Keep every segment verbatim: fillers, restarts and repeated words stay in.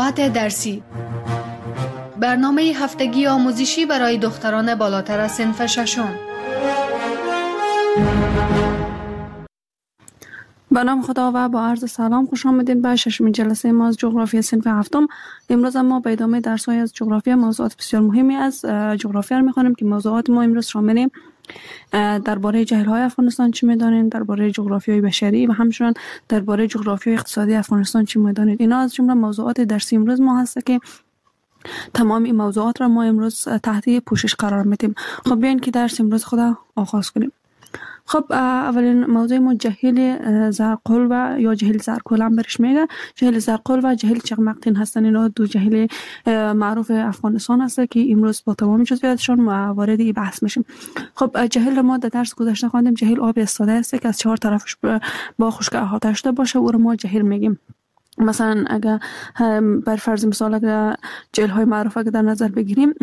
ساعت درسی، برنامه هفتگی آموزشی برای دختران بالاتر از صنف ششم. به نام خدا و با عرض سلام خوش آمدید به ششمین جلسه ما از جغرافی صنف هفتم. امروز ما به ادامه درس‌های از جغرافی موضوعات بسیار مهمی از جغرافی را می‌خوانیم که موضوعات ما امروز شامل درباره جهل‌های افغانستان چی می‌دانید، درباره جغرافیای بشری و همچنین درباره جغرافیای اقتصادی افغانستان چی می‌دانید. اینا از جمله موضوعات درسی امروز ما هست که تمام این موضوعات را ما امروز تحت پوشش قرار میدیم. خب بیاین که درس امروز خدا آغاز کنیم. خب اولین موضوع ما جهل زرقل و یا جهل زرکل هم برش میگه. جهل زرقل و جهل چغمقتین هستن. اینا دو جهل معروف افغانستان هست که امروز با تمام جزئیاتشون وارد این بحث میشیم. خب جهل ما در درس گذشته خواندیم جهل آب استاده است که از چهار طرفش با خشک احاطه شده باشه، او رو ما جهل میگیم. مثلا اگر بر فرض مثال اگر جهل های معروف اگر در نظر بگیریم،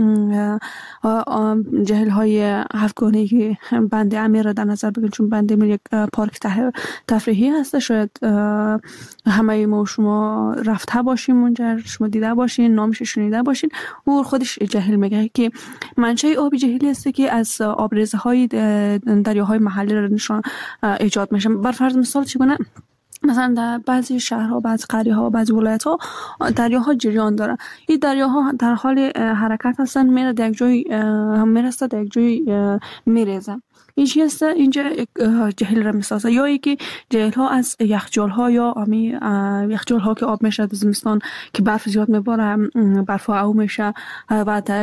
جهل های هفتگانه که بند امیر را در نظر بگیریم، چون بند امیر یک پارک تفریحی هست، شاید همه ما شما رفته باشیم اونجا، شما دیده باشین، نامش شنیده باشین. او خودش جهل میگه که منشأ آب جهلی است که از آبریزه های دریاهای محلی را نشان ایجاد میشه. بر فرض مثال چگونه مثلا در بعضی شهرها، بعضی قریه‌ها، بعضی ولایت‌ها دریاها جریان دارن. این دریاها در حال حرکت هستن، میره در یک جای میرسه، در یک جای میریزه. این چی است؟ اینجا جهل را میسازه. یا اینکه جهل ها از یخچال ها یا امی یخچال ها که آب میشه در زمستان که برف زیاد میباره، برف ها او میشه و در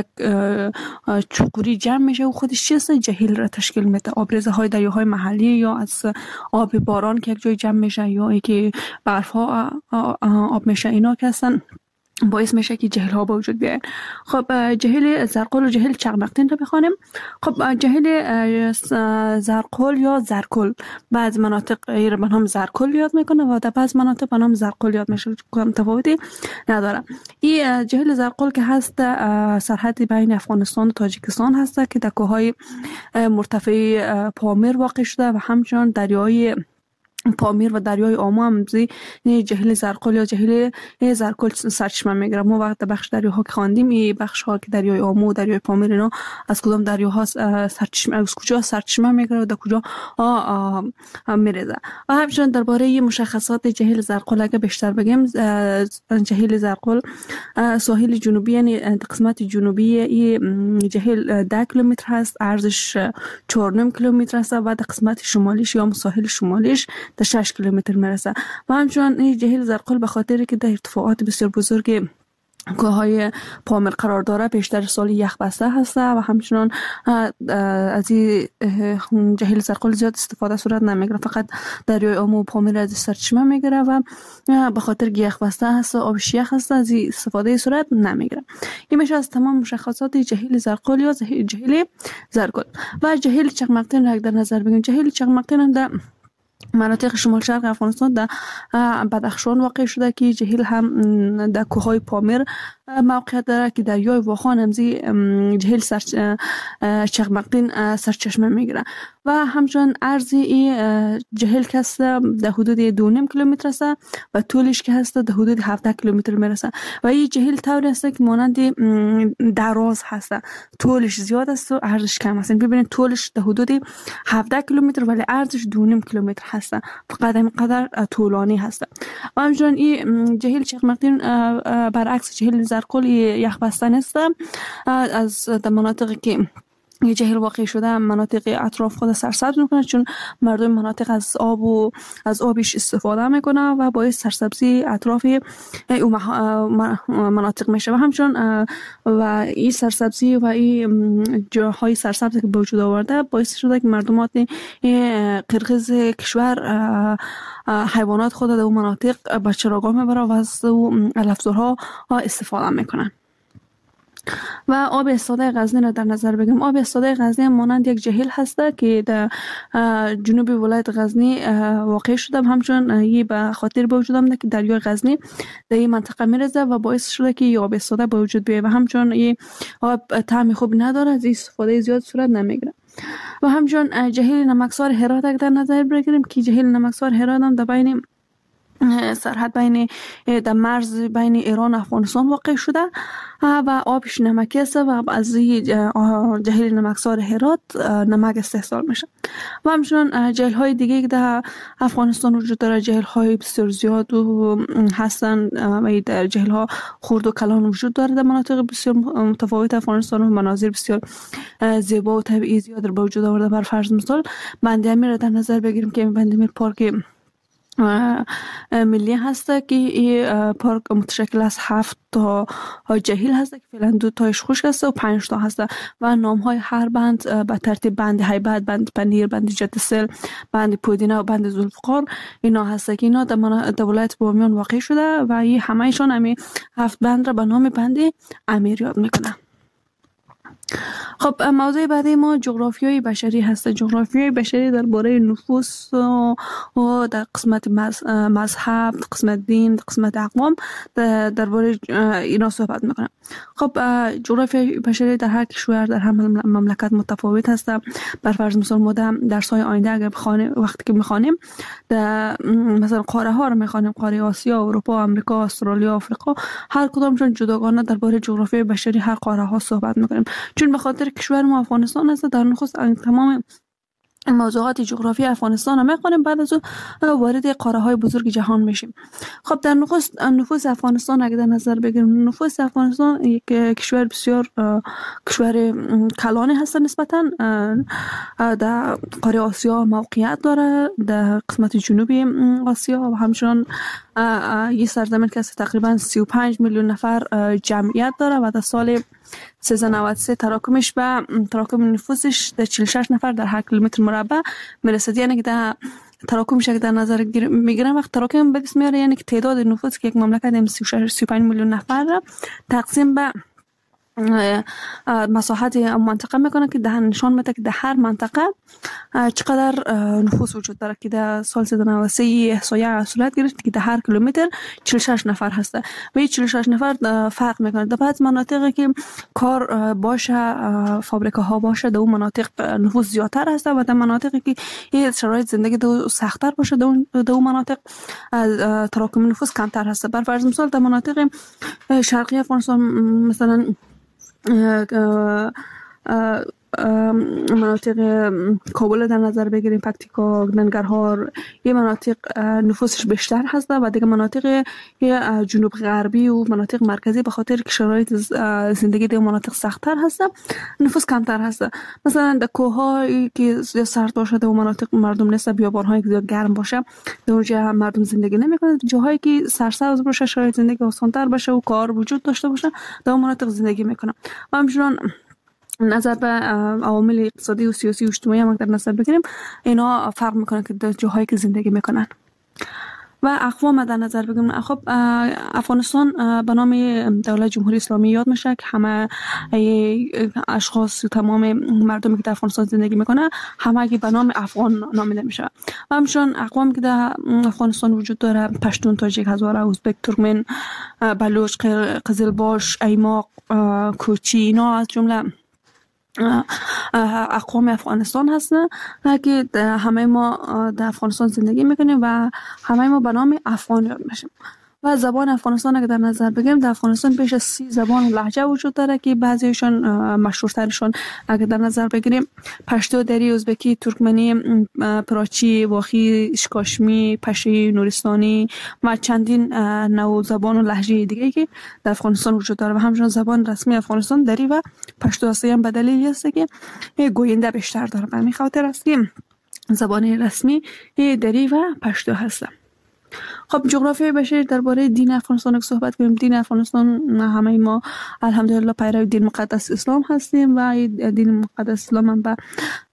چوکوری جمع میشه و خودش چی است؟ جهل را تشکیل میده. آبریزه های دریاهای محلی یا از آب باران که یک جای جمع میشه یا اینکه برف ها آب میشه، اینا که هستن باعث میشه که جهل ها به وجود بیاین. خب جهل زرقل و جهل چغمقتین رو بخوانیم. خب جهل زرقل یا زرکل بعض مناطق ایره به نام زرکل یاد میکنه و در بعض مناطق به نام زرقل یاد میشه، کم تفاوتی نداره. این جهل زرقل که هست سرحد بین افغانستان و تاجیکستان هست که در کوههای مرتفع پامیر واقع شده و همچنان دریای پامیر و دریای آمو هم زی جهل زرقل یا جهل زرکل سرچشمه میگیره. ما وقت بخش دریاها که خواندیم، این بخش ها که دریای آمو و دریای پامیر اینا از کدام دریاها سرچشمه، از کجا سرچشمه میگیره و در کجا میریزه. و همچنین درباره مشخصات جهل زرقل اگه بیشتر بگیم، جهل زرقل ساحل جنوبی یعنی قسمت جنوبی این جهل ده کیلومتر هست، عرضش چهار و نیم کیلومتر است و در قسمت شمالیش یا ساحل شمالیش در شش کیلومتر میرسه. و همچنان این جهل زرقل به خاطر که در ارتفاعات بسیار بزرگ کوههای پامیر قرار داره، بیشتر سال یخ بسته هسته و همچنان از این جهل زرقل زیاد استفاده صورت نمیگیره، فقط دریای آمو و پامیر از سرچشمه میگیره و به خاطر که یخ بسته هست، آبش یخ هست، از این استفاده صورت نمیگیره. این میشه از تمام مشخصات جهل زرقل یا جهل زرکل. و جهل چغمقتین را در نظر بگیریم. جهل چغمقتین در مناطق شمال شرق افغانستان در بدخشان واقع شده که جهل هم در کوههای پامیر موقعیت داره که دریای واخان همزی جهل سر چغمقتین سرچشمه میگیره و همچنان عرض این جهل که هست در حدود دو نیم کیلومتر است و طولش که هست در حدود هفده کیلومتر میرسه. و این جهل طوری است که مانند دراز هست، طولش زیاد است و عرضش کم است. ببینید طولش در حدود هفده کیلومتر ولی عرضش دو نیم کیلومتر هست، فقط اینقدر طولانی هست. و همچنان این جهل چغمقتین برعکس جهل زرقل یخ بسته نیست. از در مناطقی که یه جهل واقع شده مناطق اطراف خود سرسبز میکنه، چون مردم مناطق از آب و از آبش استفاده میکنه و باعث سرسبزی اطراف مناطق میشه. و همچنان و این سرسبزی و این جاهای سرسبز که به وجود آورده باعث شده که مردمات قرقیز کشور حیوانات خود در اون مناطق به چراگاه میبره و از علفزارها استفاده میکنن. و آب استاده غزنی را در نظر بگیریم. آب استاده غزنی مانند یک جهل هسته که در جنوب ولایت غزنی واقع شده، همچون یه به خاطر به وجود آمده که دریای غزنی در این منطقه میرزه و باعث شده که این آب استاده به وجود بیاید و همچون این آب طعم خوب نداره، از استفاده زیاد صورت نمیگیره. و همچون جهل نمکسار هرات در نظر بگیریم که جهل نمکسار هرات هم در بین سرحد بین در مرز بین ایران و افغانستان واقع شده و آبش نمکی است و از جهیل نمکسار هرات نمک استحصال میشه. و همچنان جهیل های دیگه که در افغانستان وجود داره، جهیل های بسیار زیاد و هستن و در جهیل ها خرد و کلان وجود داره در مناطق بسیار متفاوت افغانستان و مناظر بسیار زیبا و طبیعی زیاد در وجود آورده. بر فرض مثال بند امیر را در نظر بگیریم که بند امیر پارک ملی هسته که این پارک متشکل از هفت تا جهیل هسته که فعلا دو تایش خشک هسته و پنج تا هسته و نام های هر بند به ترتیب بند هیبت، بند پنیر، بند جدسل، بند پودینه و بند ذوالفقار اینا هسته که اینا در ولایت بامیان واقع شده و این همهشان همی هفت بند را به نام بند امیر یاد میکنه. خب موضوع بعدی ما جغرافیای بشری هست. جغرافیای بشری درباره نفوس و در قسمت مذهب، قسمت دین، قسمت اقوام درباره اینا صحبت میکنم. خب جغرافیای بشری در هر کشور در هر مملکت متفاوت هست. بر فرض مثال ما در درس‌های آینده اگر بخوانیم، وقتی که میخوانیم در مثلا قاره ها رو میخوانیم، قاره آسیا، اروپا، آمریکا، استرالیا، آفریقا، هر کدامشون جداگانه درباره جغرافیای بشری هر قاره ها صحبت میکنیم. چون به خاطر کشور ما افغانستان است، در نخست تمام موضوعات جغرافی افغانستان هم میخوانیم، بعد از اون وارد قاره های بزرگ جهان میشیم. خب در نخست نفوس افغانستان اگر در نظر بگیریم، نفوس افغانستان یک کشور بسیار کشور کلانی هست نسبتا. در قاره آسیا موقعیت داره، در قسمت جنوبی آسیا و همچنان یه سرزمین که تقریبا سی و پنج میلیون نفر جمعیت داره و در سال سیزده نود و سه تراکمش به تراکم نفوسش در چهل و شش نفر در هر کیلومتر مربع میرسد. یعنی که در تراکمش که در نظر میگیرن وقت تراکم به دست میاره، یعنی که تعداد نفوس که یک مملکت سی و شش سی و پنج میلیون نفر را تقسیم به مساحت منطقه میکنه که ده نشان میده که در هر منطقه چقدر نفوس وجود داره. که در سال سیزده نود و سه احصایه صورت گرفت که در هر کیلومتر چهل و شش نفر هسته و این چهل و شش نفر فرق میکنه. در بعض مناطقی که کار باشه، فابریکه ها باشه، در اون مناطق نفوس زیادتر هسته و در مناطقی که این شرایط زندگی دو سختتر باشه در اون مناطق تراکم نفوس کمتر هسته. بر فرض مثال در مناطق شرقی افغانستان مثلا مناطق کابل در نظر بگیریم، پکتیکا، ننگرهار، یه مناطق نفوسش بیشتر هست و دیگه مناطق جنوب غربی و مناطق مرکزی به خاطر که شرایط زندگی در مناطق سخت‌تر هست نفوس کمتر هست. مثلا در کوه‌هایی که سرد باشه در مناطق مردم نیست، بیابان‌هایی که زیاد گرم باشه در اونجا مردم زندگی نمی‌کنند. جاهایی که سرسبز باشه، شرایط زندگی آسان‌تر باشه و کار وجود داشته باشه در مناطق زندگی می‌کنن. و همچنین نظر به عوامل اقتصادی و سیاسی و اجتماعی هم در نظر بگیریم، اینا فرق میکنه که در جاهایی که زندگی میکنن. و اقوام در نظر بگیریم، خب افغانستان به نام دولت جمهوری اسلامی یاد میشه که همه اشخاص و تمام مردمی که در افغانستان زندگی میکنه همه به نام افغان نامیده میشه. و همچنین اقوام که در افغانستان وجود داره، پشتون، تاجیک، هزاره، ازبک، ترکمن، بلوچ، قزلباش، ایماق، کوچی، اینا از جمله اقوام افغانستان هستن که همه ما در افغانستان زندگی میکنیم و همه ما به نام افغان یاد میشیم. و زبان افغانستان اگر در نظر بگیریم، در افغانستان بیش از سی زبان و لهجه وجود داره که بعضیشون مشهورترشون اگر در نظر بگیریم پشتو، دری، ازبکی، ترکمنی، پراچی، واخی، اشکاشمی، پشی، نورستانی و چندین نوع زبان و لهجه دیگه که در افغانستان وجود داره. و همچنین زبان رسمی افغانستان دری و پشتو است. هم به دلیلی است که گوینده بیشتر داره. به همین خاطر است که زبان رسمی دری و پشتو هست. خب جغرافیای بشری درباره دین افغانستان که صحبت کنیم، دین افغانستان همه ما الحمدلله پیرو دین مقدس اسلام هستیم و دین مقدس اسلام هم به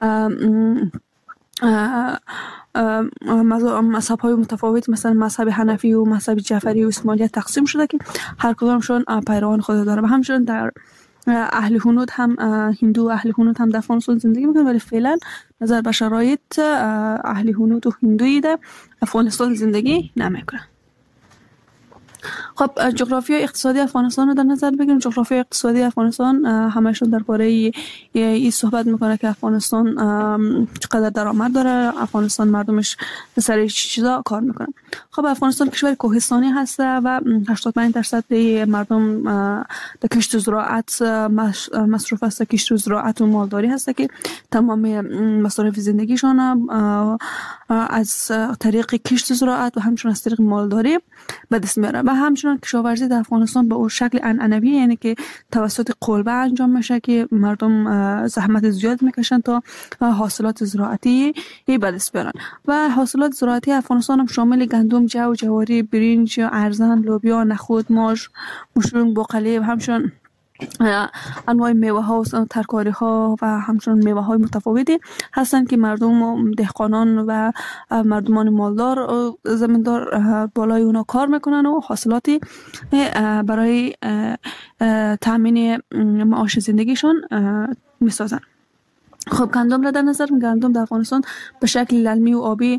مذهب های متفاوت مثلا مذهب حنفی و مذهب جعفری و اسماعیلیت تقسیم شده که هر کدامشون پیروان خود داره. و همچنین در اهل هنود هم هندو اهل هنود هم در افغانستان زندگی میکنن، ولی فعلا نظر به شرایط اهل هنود و هندویی در افغانستان زندگی نمیکنن. خب جغرافیای اقتصادی افغانستان رو در نظر بگیریم. جغرافیای اقتصادی افغانستان همشون درباره این صحبت میکنه که افغانستان چقدر درآمد داره، افغانستان مردمش سر چیزا کار میکنه. خب افغانستان کشور کوهستانی هسته و هشتاد و پنج درصد مردم در کشت و زراعت مصروف است. کشت و زراعت و مالداری هسته که تمام مصارف زندگیشان از طریق کشت و زراعت و همچنین از طریق مالداری به دست میاره. و همچنین کشاورزی در افغانستان به اون شکل عنعنوی، یعنی که توسط قلبه انجام میشه که مردم زحمت زیاد میکشن تا حاصلات زراعتی به دست بیارن. و حاصلات زراعتی افغانستان هم شامل گندم، جو، جواری، برنج، ارزن، لوبیا، نخود، ماش، مشروم، باقالی و همچنین انواع میوه ها و ترکاری ها و همچنین میوه های متفاوتی هستند که مردم دهقانان و مردمان مالدار و زمیندار بالای اونا کار میکنن و حاصلاتی برای تامین معاش زندگیشون میسازن. خب گندم را در نظر گندم در افغانستان به شکل للمی و آبی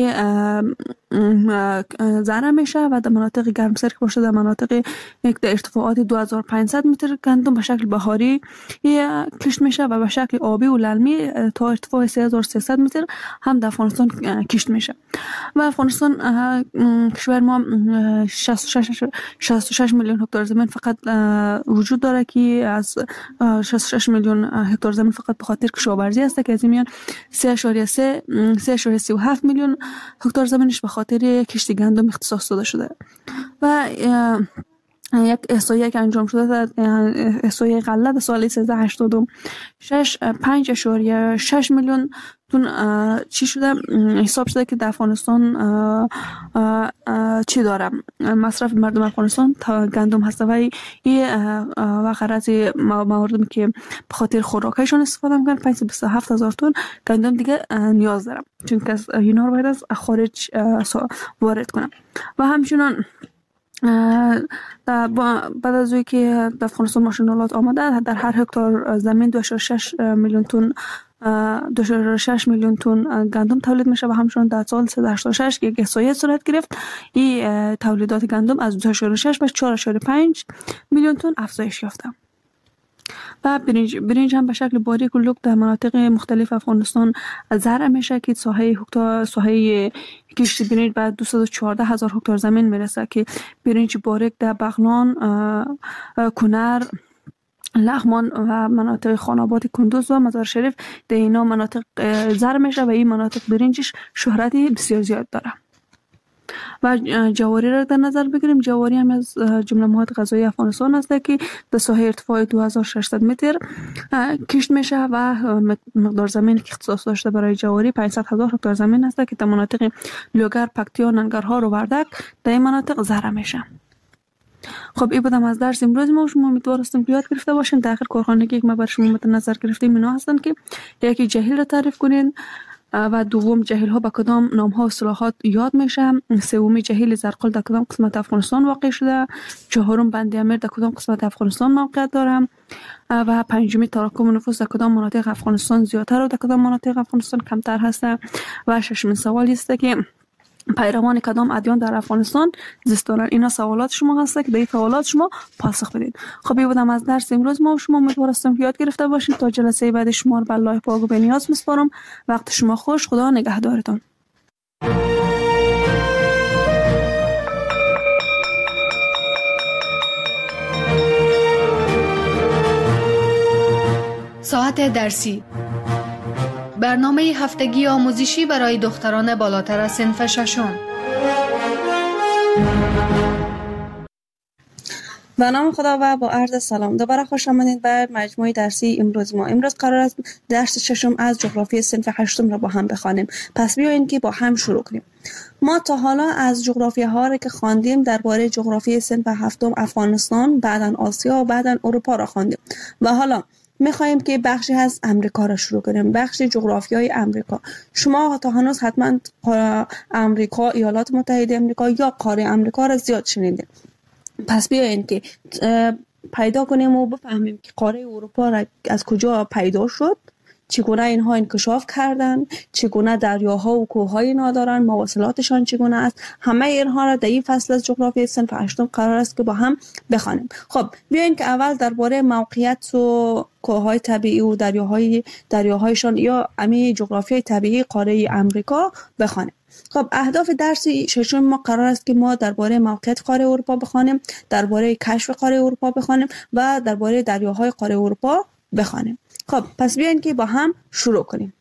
زرع میشه و در مناطق گرمسیر که باشه در مناطق در ارتفاعات دو هزار و پانصد متر گندم به شکل بهاری کشت میشه و به شکل آبی و للمی تا ارتفاع سه هزار و سیصد متر هم در افغانستان کشت میشه. و افغانستان کشور ما شصت و شش میلیون هکتار زمین فقط وجود داره که از شصت و شش میلیون هکتار زمین فقط به خاطر کشاورزی است که از این میان سه اشاریه سی و هفت میلیون هکتار زمینش به خاطر کشت گندم اختصاص داده شده. و یک احصایه که انجام شده، احصایه غله در سال سیزده هشتاد و شش پنج اشاریه شش میلیون تون چی شده حساب شده که در افغانستان چی داره مصرف مردم افغانستان تا گندم هست و این و غرض مواردی که به خاطر خوراکشون استفاده میکنن پانصد و بیست و هفت هزار تن گندم دیگه نیاز دارم، چون که اینا رو باید از خارج وارد کنم. و همچنان بعد از اوی که در افغانستان ماشینالات آمده، در هر هکتار زمین دو و شش میلیون تن دو و شش میلیون تن گندم تولید میشه و همچنان در سال سیصد و هشتاد و شش که یک احصایه صورت گرفت این تولیدات گندم از دو و شش به چهار و پنج میلیون تن افزایش یافته. و برنج برنج هم به شکل باریک و لوک در مناطق مختلف افغانستان زرع میشه که ساحه هکتار ساحه کشت برنج بعد دویست و چهارده هزار هکتار زمین میرسه که برنج باریک در بغلان، کنر، لغمان و مناطق خاناباد کندوز و مزار شریف در اینا مناطق زرع میشه و این مناطق برنجش شهرتی بسیار زیاد داره. و جواری را در نظر بگیریم. جواری هم از جمله مواد غذایی افغانستان است که در ساحه ارتفاع دو هزار و ششصد متر کشت میشه و مقدار زمین که اختصاص داشته برای جواری پانصد هزار هکتار زمین است که در مناطق لوگر، پکتیا، ننگرهار و وردک در این مناطق زرع میشه. خب این بودم از درس امروز ما. شما امیدوار هستم که یاد گرفته باشین. در آخر کارخانگی که ما بر شما مد نظر گرفتیم اینا هستن که یکی جهیل را تعریف کنین و دوم جهیل ها به کدام نام ها و اصطلاحات یاد میشه، سومی جهیل زرقل در کدام قسمت افغانستان واقع شده، چهارم بند امیر در کدام قسمت افغانستان موقعیت داره و پنجمی تراکم نفوس در کدام مناطق افغانستان زیادتر و در کدام مناطق افغانستان کمتر هست و ششمین سوال است که پیروان کدام ادیان در افغانستان زیست دارند. اینا سوالات شما هست که به این سوالات شما پاسخ بدید. خب این بودم از درس امروز ما. شما امیدوار هستم که یاد گرفته باشید. تا جلسه بعد شما رو به الله پاک و به نیاز میسپارم. وقت شما خوش. خدا نگهدارتان. ساعت درسی، برنامه هفتگی آموزشی برای دختران بالاتر از صنف ششم. به نام خدا و با عرض سلام دوباره خوش آمدید به مجموعه درسی امروز ما. امروز قرار است درس ششم از جغرافی صنف هشتم را با هم بخوانیم. پس بیایید که با هم شروع کنیم. ما تا حالا از جغرافی ها را که خواندیم درباره جغرافی صنف هفتم افغانستان، بعداً آسیا و بعداً اروپا را خواندیم و حالا میخوایم که بخشی از امریکا را شروع کنیم، بخش جغرافیای امریکا. شما تا هنوز حتما امریکا، ایالات متحده امریکا یا قاره امریکا را زیاد شنیدید. پس بیایید که پیدا کنیم و بفهمیم که قاره اروپا را از کجا پیدا شد چگونه اینها انکشاف کردن، چگونه دریاها و کوههای اینا دارن، مواصلاتشان چگونه است. همه اینها را در این فصل از جغرافیای صنف هشتم قرار است که با هم بخوانیم. خب بیاین که اول درباره موقعیت و کوههای طبیعی و دریاهای دریاهایشان یا امی جغرافیای طبیعی قاره امریکا بخوانیم. خب اهداف درس ششم ما قرار است که ما درباره موقعیت قاره اروپا بخوانیم، درباره کشف قاره اروپا بخوانیم و درباره دریاهای قاره اروپا بخوانیم. خب پس بیاین که با هم شروع کنیم.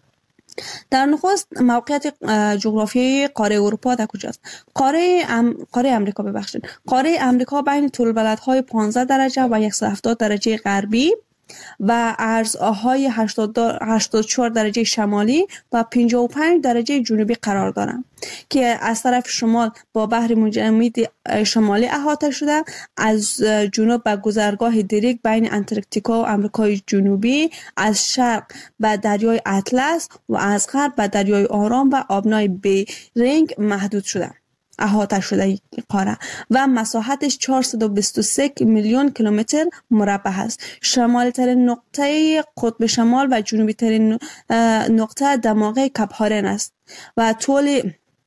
در نخست موقعیت جغرافیایی قاره اروپا در کجاست؟ قاره ام... قاره امریکا ببخشید. قاره امریکا بین طول بلدهای پانزده درجه و صد و هفتاد درجه غربی و عرضهای هشتاد و چهار درجه شمالی و پنجاه و پنج درجه جنوبی قرار دارند که از طرف شمال با بحر متجمد شمالی احاطه شده، از جنوب به گذرگاه دریک بین انتارکتیکا و آمریکای جنوبی، از شرق به دریای اطلس و از غرب به دریای آرام و آبنای بیرینگ محدود شده احاطه شده قاره و مساحتش چهارصد و بیست و سه میلیون کیلومتر مربع است. شمالی ترین نقطه قطب شمال و جنوبی ترین نقطه دماغه کپ هارن است و طول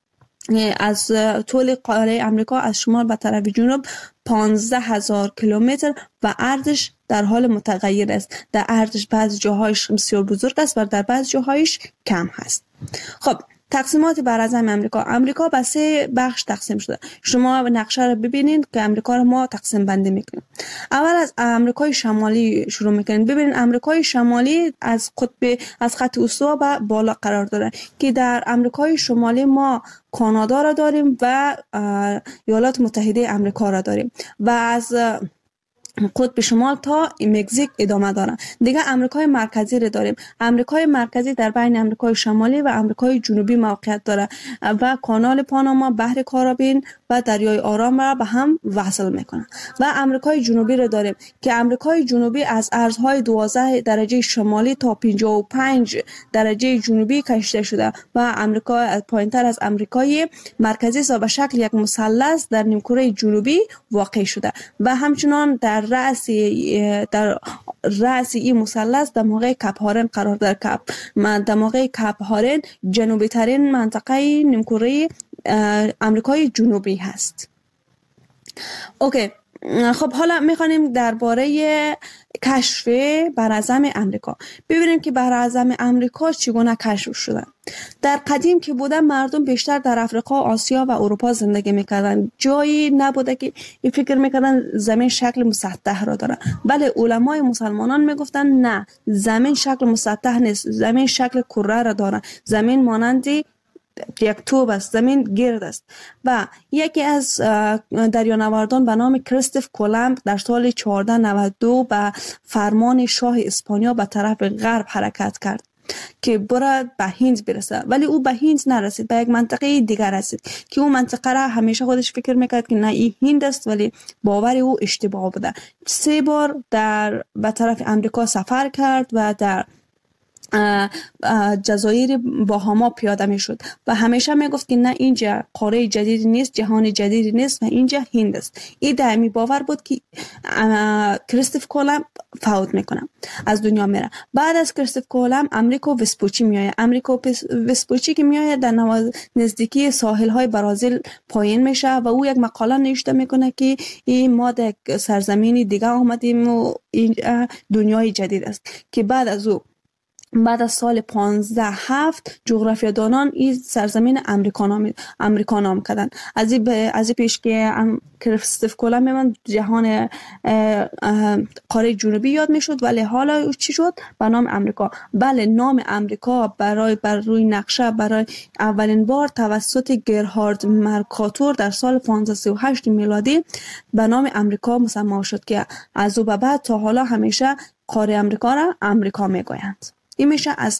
از طول قاره امریکا از شمال به طرف جنوب پانزده هزار کیلومتر و عرضش در حال متغیر است. در عرضش بعضی جاهایش بسیار بزرگ است و در بعضی جاهایش کم هست. خب تقسیمات براعظم امریکا. امریکا به سه بخش تقسیم شده. شما نقشه رو ببینید که امریکا رو ما تقسیم بندی میکنیم. اول از امریکای شمالی شروع میکنیم. ببینید امریکای شمالی از قطب از خط استوا به بالا قرار داره که در امریکای شمالی ما کانادا را داریم و ایالات متحده امریکا را داریم و از قطب شمال تا مکزیک ادامه داره. دیگه امریکای مرکزی رو داریم. امریکای مرکزی در بین امریکای شمالی و امریکای جنوبی موقعیت داره و کانال پاناما، بحر کارائیبی و دریای آرام را به هم وصل میکنه. و امریکای جنوبی رو داریم که امریکای جنوبی از ارزهای دوازده درجه شمالی تا پنجاه و پنج درجه جنوبی کشیده شده و امریکا پایینتر از امریکای مرکزی به شکل یک مثلث در نیمکره جنوبی واقع شده و همچنان در رأس در رأس این مثلث دماغه کپ هارن قرار داره. کپ دماغه کپ هارن جنوبی ترین منطقه نیمکره امریکای جنوبی هست. اوکی، خب حالا میخوانیم درباره کشف براعظم امریکا. ببینیم که براعظم امریکا چگونه کشف شده. در قدیم که بوده مردم بیشتر در افریقا، آسیا و اروپا زندگی میکردن. جایی نبوده که این فکر میکردن زمین شکل مسطح را داره. بله علمای مسلمانان میگفتن نه، زمین شکل مسطح نیست، زمین شکل کره را داره. زمین مانند یک توپ است، زمین گرد است. و یکی از دریانوردان به نام کریستوف کولومب در سال چهارده نود و دو به فرمان شاه اسپانیا به طرف غرب حرکت کرد که برد به هند برسه، ولی او به هند نرسید، به یک منطقه دیگر رسید که اون منطقه را همیشه خودش فکر میکرد که نه این هند است، ولی باور او اشتباه بوده. سه بار در به طرف امریکا سفر کرد و در جزایر باهاما پیاده می شد و همیشه می گفت که نه اینجا قاره جدیدی نیست، جهان جدیدی نیست و اینجا هند است. این دائمی باور بود که کریستوف کولومب فوت میکنه، از دنیا میره. بعد از کریستوف کولومب امریکو وسپوچی میآید. امریکو وسپوچی که میآید در نزدیکی ساحل های برازیل پایین میشه و او یک مقاله نوشته میکنه که این ما در سرزمینی دیگه آمدیم و این دنیای جدید است که بعد از او بعد از سال پانزده هفت جغرافیادانان این سرزمین امریکا نام امریکا نام کردن. از این از این پیش که کریستوف کولومب من جهان قاره جنوبی یاد میشد، ولی حالا چی شد به نام امریکا. بله نام امریکا برای بر روی نقشه برای اولین بار توسط گرهارد مرکاتور در سال پانزده سی و هشت میلادی به نام امریکا مسمی شد که از او به بعد تا حالا همیشه قاره امریکا را امریکا میگویند. این میشه از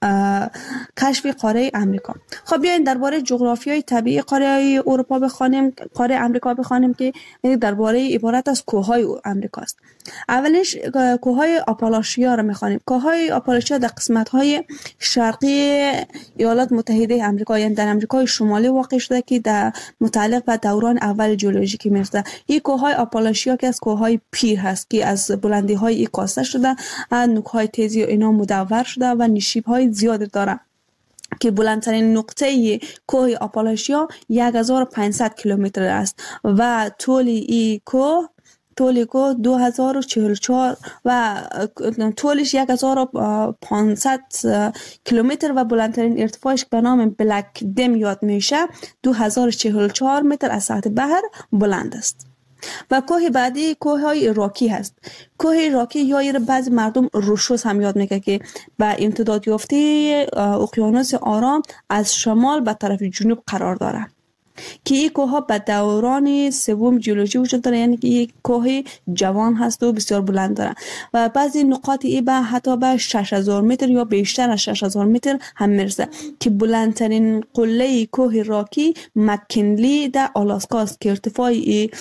کشف قاره امریکا. خب بیاین درباره جغرافیای طبیعی قاره اروپا بخوانیم، قاره امریکا بخوانیم که درباره عبارت از کوههای امریکا است. اولش کوههای آپالاشیا را میخوانیم. کوههای آپالاشیا در قسمت‌های شرقی ایالات متحده آمریکا، یعنی در آمریکای شمالی واقع شده که در متعلق به دوران اول ژئولوژیکی میفته. این کوههای آپالاشیا که از کوههای پیر هست که از بلندی‌های ای کاسته شده، نوک‌های تیزی و اینا مدور شده و نشیب‌های زیادی داره که بلندترین نقطه کوه آپالاشیا هزار و پانصد کیلومتر است و طول این کوه طول کوه دو هزار و چهل و چهار و طولش هزار و پانصد کیلومتر و بلندترین ارتفاعش به نام بلک دم یاد میشه دو هزار و چهل و چهار متر از سطح بحر بلند است. و کوه بعدی کوه های راکی هست. کوه راکی یا بعضی مردم روشوس هم یاد میگه که به امتداد یافته اقیانوس آرام از شمال به طرف جنوب قرار داره که این کوه ها به دوران سوم ژئولوژی وجود داره، یعنی که یک کوه جوان هست و بسیار بلند داره و بعضی نقاط ای به حتی به شش هزار متر یا بیشتر از شش هزار متر هم میرسه که بلندترین قله کوه راکی مکنلی در آلاسکا است که ارتفاع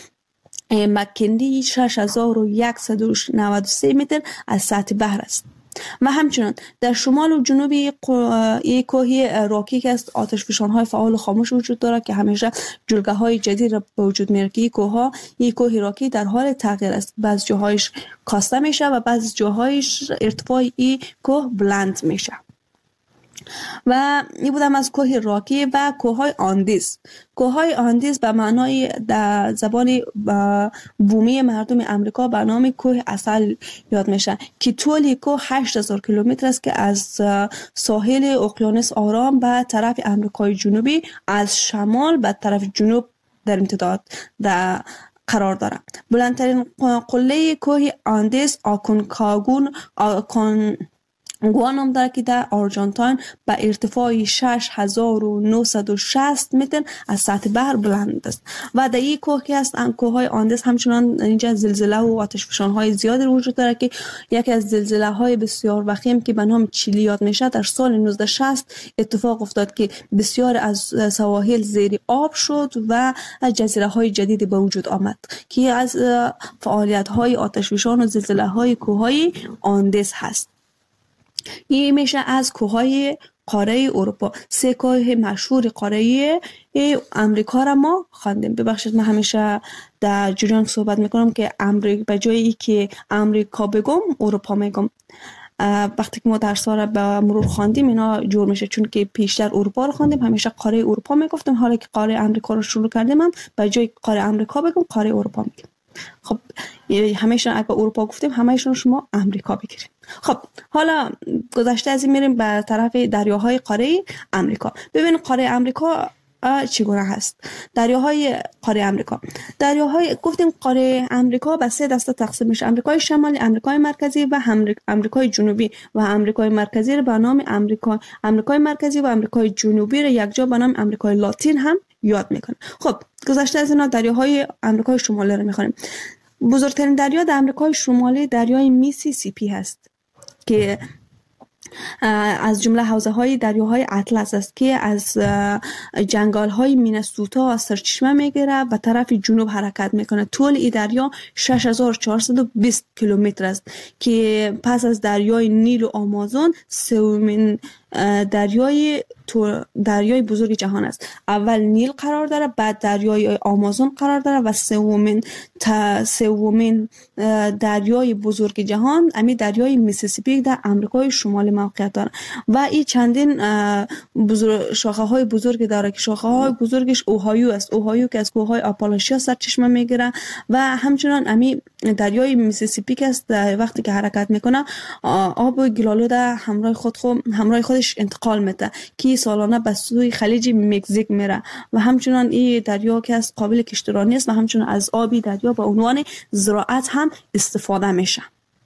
مکنلی شش هزار و صد و نود و سه متر از سطح بحر است. و همچنین در شمال و جنوب یک کوه راکی که است آتشفشان‌های فعال و خاموش وجود داره که همیشه جلگه‌های جدید را به وجود میاره که کوه یک کوه راکی در حال تغییر است. بعض جاهایش کاسته میشه و بعض جاهایش ارتفاع این کوه بلند میشه. و این بودم از کوه راکی و کوههای آندیز. کوههای آندیز به معنای در زبان بومی مردم امریکا به نام کوه عسل یاد میشه که طول کوه هشت هزار کیلومتر است که از ساحل اقیانوس آرام به طرف امریکای جنوبی از شمال به طرف جنوب در امتداد در قرار داره. بلندترین قله کوه آندیز آکونکاگون آکون گوانم داره که در آرژانتین به ارتفاع شش هزار و نهصد و شصت متر از سطح بحر بلند است و در این کوه که است کوههای آندیز همچنان اینجا زلزله و آتشفشان‌های زیادی وجود داره که یکی از زلزله‌های بسیار وخیم که به نام چیلی یاد میشه در سال نوزده شصت اتفاق افتاد که بسیار از سواحل زیر آب شد و جزیره‌های جدیدی به وجود آمد که از فعالیت‌های آتشفشان و زلزله‌های کوههای آندیز هست. این میشه از کوههای قاره اروپا. سه کوه مشهور قاره امریکا را ما خواندیم. ببخشید من همیشه در جریان صحبت میکنم که امریکا به جایی که امریکا بگم اروپا میگم. وقتی که ما درس را به مرور خواندیم اینا جور میشه، چون که پیشتر اروپا رو خواندیم همیشه قاره اروپا میگفتیم، حالا که قاره امریکا رو شروع کردیم هم به جای قاره امریکا بگم قاره اروپا میگیم. خب همیشه اگه اروپا گفتیم همه‌شون شما امریکا بگیرید. خب حالا گذشته از این میریم به طرف دریاهای قاره امریکا. ببین قاره امریکا چگونه هست. دریاهای قاره امریکا دریاهای گفتیم قاره امریکا به سه دسته تقسیم میشه: امریکای شمالی، امریکای مرکزی و امریکای جنوبی. و امریکای مرکزی رو به نام امریکا امریکای مرکزی و امریکای جنوبی رو یکجا به نام امریکای لاتین هم یاد میکنه. خب گذشته از اینا دریاهای امریکای شمالی رو میخونیم. بزرگترین دریا در امریکای شمالی دریای میسیسیپی هست که از جمله حوزه های دریاهای اطلس است که از جنگل های مینسوتا سرچشمه میگیره به طرف جنوب حرکت میکنه. طول این دریا شش هزار و چهارصد و بیست کیلومتر است که پس از دریای نیل و آمازون سومین دریای دریای بزرگ جهان است. اول نیل قرار داره، بعد دریای آمازون قرار داره و سومین تا سومین دریای بزرگ جهان امی دریای میسیسیپی در امریکای شمالی موقعیت داره و این چندین بزرگ شاخه های بزرگ داره که شاخه های بزرگش اوهایو است. اوهایو که از کوههای آپالاشیا سرچشمه میگیره و همچنان امی دریای میسیسیپی که است وقتی که حرکت میکنه آب گلالود همراه خود خود همراه خودش انتقال میده که سالانه به سوی خلیج مکزیک میره و همچنان این دریا که از قابل کشتیرانی است و همچنان از آبی دریا به عنوان زراعت هم استفاده میشه.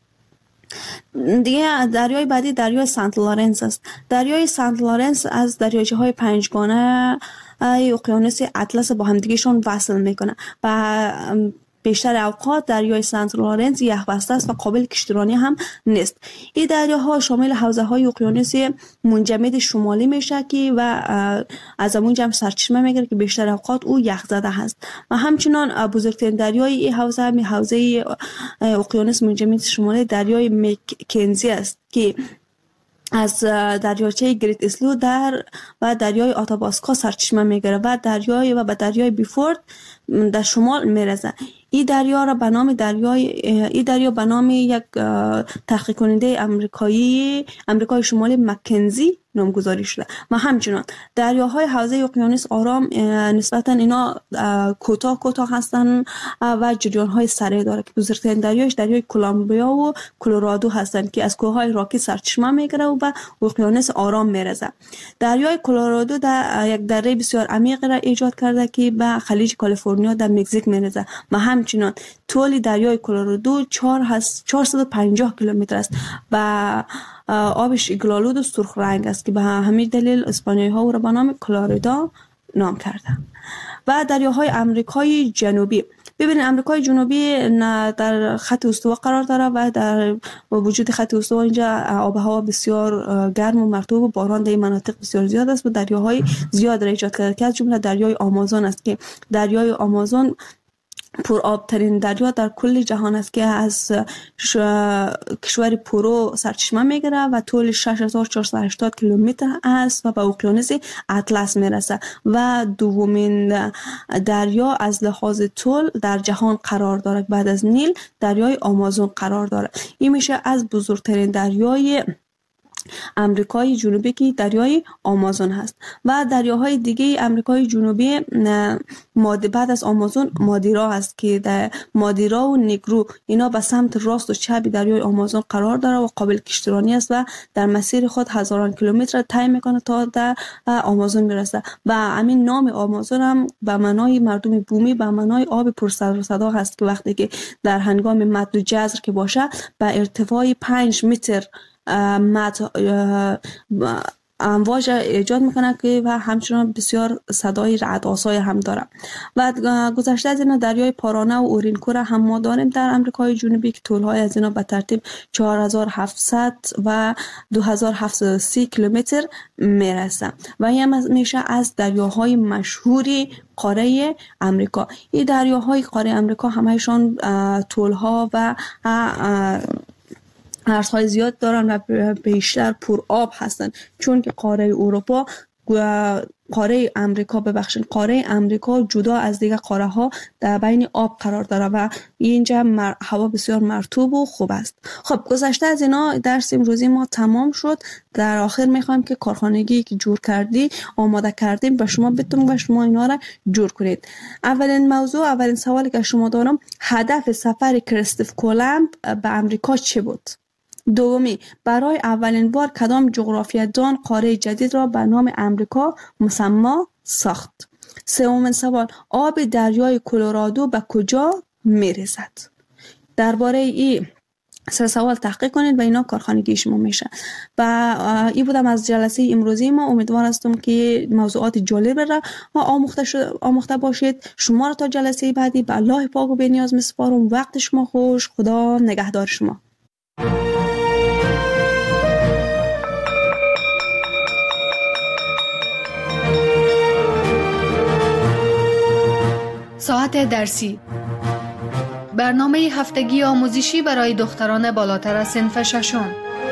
دیگه دریای بعدی دریای سنت لارنس است. دریای سنت لارنس از دریاچه های پنجگانه اقیانوس اطلس با همدیگهشون وصل میکنه و بیشتر اوقات دریای سنت لارنس یخبسته است و قابل کشتیرانی هم نیست. این دریاها شامل حوزه‌های اقیانوس منجمد شمالی میشه که و از اونجا هم سرچشمه میگیره که بیشتر اوقات او یخزده هست و همچنان بزرگترین دریای این حوزه هم حوزه اقیانوس منجمد شمالی دریای مکنزی است که از دریاچه گریت اسلو در و دریای آتاباسکا سرچشمه میگیره و دریای و به دریای بیفورد در شمال میرسه. این دریا را به نام دریای این دریا به نام یک تحقیق کننده آمریکایی آمریکای شمالی مکنزی نامگذاری شده و همچنان دریاهای حوزه اقیانوس آرام نسبتا اینا کوتاه کوتاه هستن و جریان‌های سریع داره که بزرگترین دریایش دریای کلمبیا و کلرادو هستند که از کوههای راکی سرچشمه میگیره و به اقیانوس آرام میرسه. دریای کلرادو در یک دره بسیار عمیق را ایجاد کرده که به خلیج کالیفرنیا در مکزیک میرسه و همچنان طول دریای کلرادو چهارصد و پنجاه کیلومتر است و آبش گلالود و سرخ رنگ است که به همین دلیل اسپانیایی ها او را به نام کلورادا نام کرده. و دریاهای آمریکای جنوبی، ببینید آمریکای جنوبی در خط استوا قرار داره و در وجود خط استوا اینجا آب و هوا بسیار گرم و مرطوب و باران در این مناطق بسیار زیاد است و دریاهای زیاد را ایجاد کرده که از جمله دریای آمازون است که دریای آمازون پر آب ترین دریا در کل جهان است که از کشور پرو سرچشمه میگیره و طول شش هزار و چهارصد و هشتاد کیلومتر است و به اقیانوس اطلس میرسه و دومین دریا از لحاظ طول در جهان قرار دارد. بعد از نیل دریای آمازون قرار دارد. این میشه از بزرگترین دریای امریکای جنوبی که دریای آمازون هست و دریاهای دیگه امریکای جنوبی بعد از آمازون مادیرا هست که در مادیرا و نیگرو اینا به سمت راست و چپ دریای آمازون قرار داره و قابل کشتیرانی است و در مسیر خود هزاران کیلومتر طی میکنه تا در آمازون میرسه و همین نام آمازون هم به معنای مردم بومی به معنای آب پر سر و صدا هست که وقتی که در هنگام مد و جزر که باشه به ارتفاع پنج متر مد امواج ایجاد میکنه که و همچنان بسیار صدای رعدآسای هم داره. و گذشته از اینا دریای پارانه و اورینکو را هم ما داریم در امریکای جنوبی که طولهای از اینا به ترتیب چهار هزار و هفتصد و دو هزار و هفتصد و سی کیلومتر میرسه و این میشه از دریاهای مشهوری قاره امریکا. این دریاهای قاره امریکا همهشان طولها و ارزهای زیاد دارن و بیشتر پر آب هستن چون که قاره اروپا قاره امریکا ببخشید قاره امریکا جدا از دیگه قاره ها در بین آب قرار داره و اینجا مر... هوا بسیار مرطوب و خوب است. خب گذشته از اینا درس امروزی ما تمام شد. در آخر میخوایم که کارخانگی که جور کردی آماده کردیم به شما بدیم و شما اینا را جور کنید. اولین موضوع اولین سوالی که شما دارم هدف سفر کریستوف کولومب به امریکا چه بود؟ دومی برای اولین بار کدام جغرافیه‌دان قاره جدید را به نام امریکا مسمی ساخت؟ سومین سوال آب دریای کلرادو به کجا میرسد؟ درباره این سه سوال تحقیق کنید و اینا کارخانگی شما میشه. و این بودم از جلسه امروزی ما. امیدوار هستم که موضوعات جالب را آموخته شد آموخته باشید. شما را تا جلسه بعدی به الله پاک و بی‌نیاز میسپارم. وقت شما خوش. خدا نگهدار شما. ساعت درسی برنامه هفتگی آموزشی برای دختران بالاتر از صنف ششم.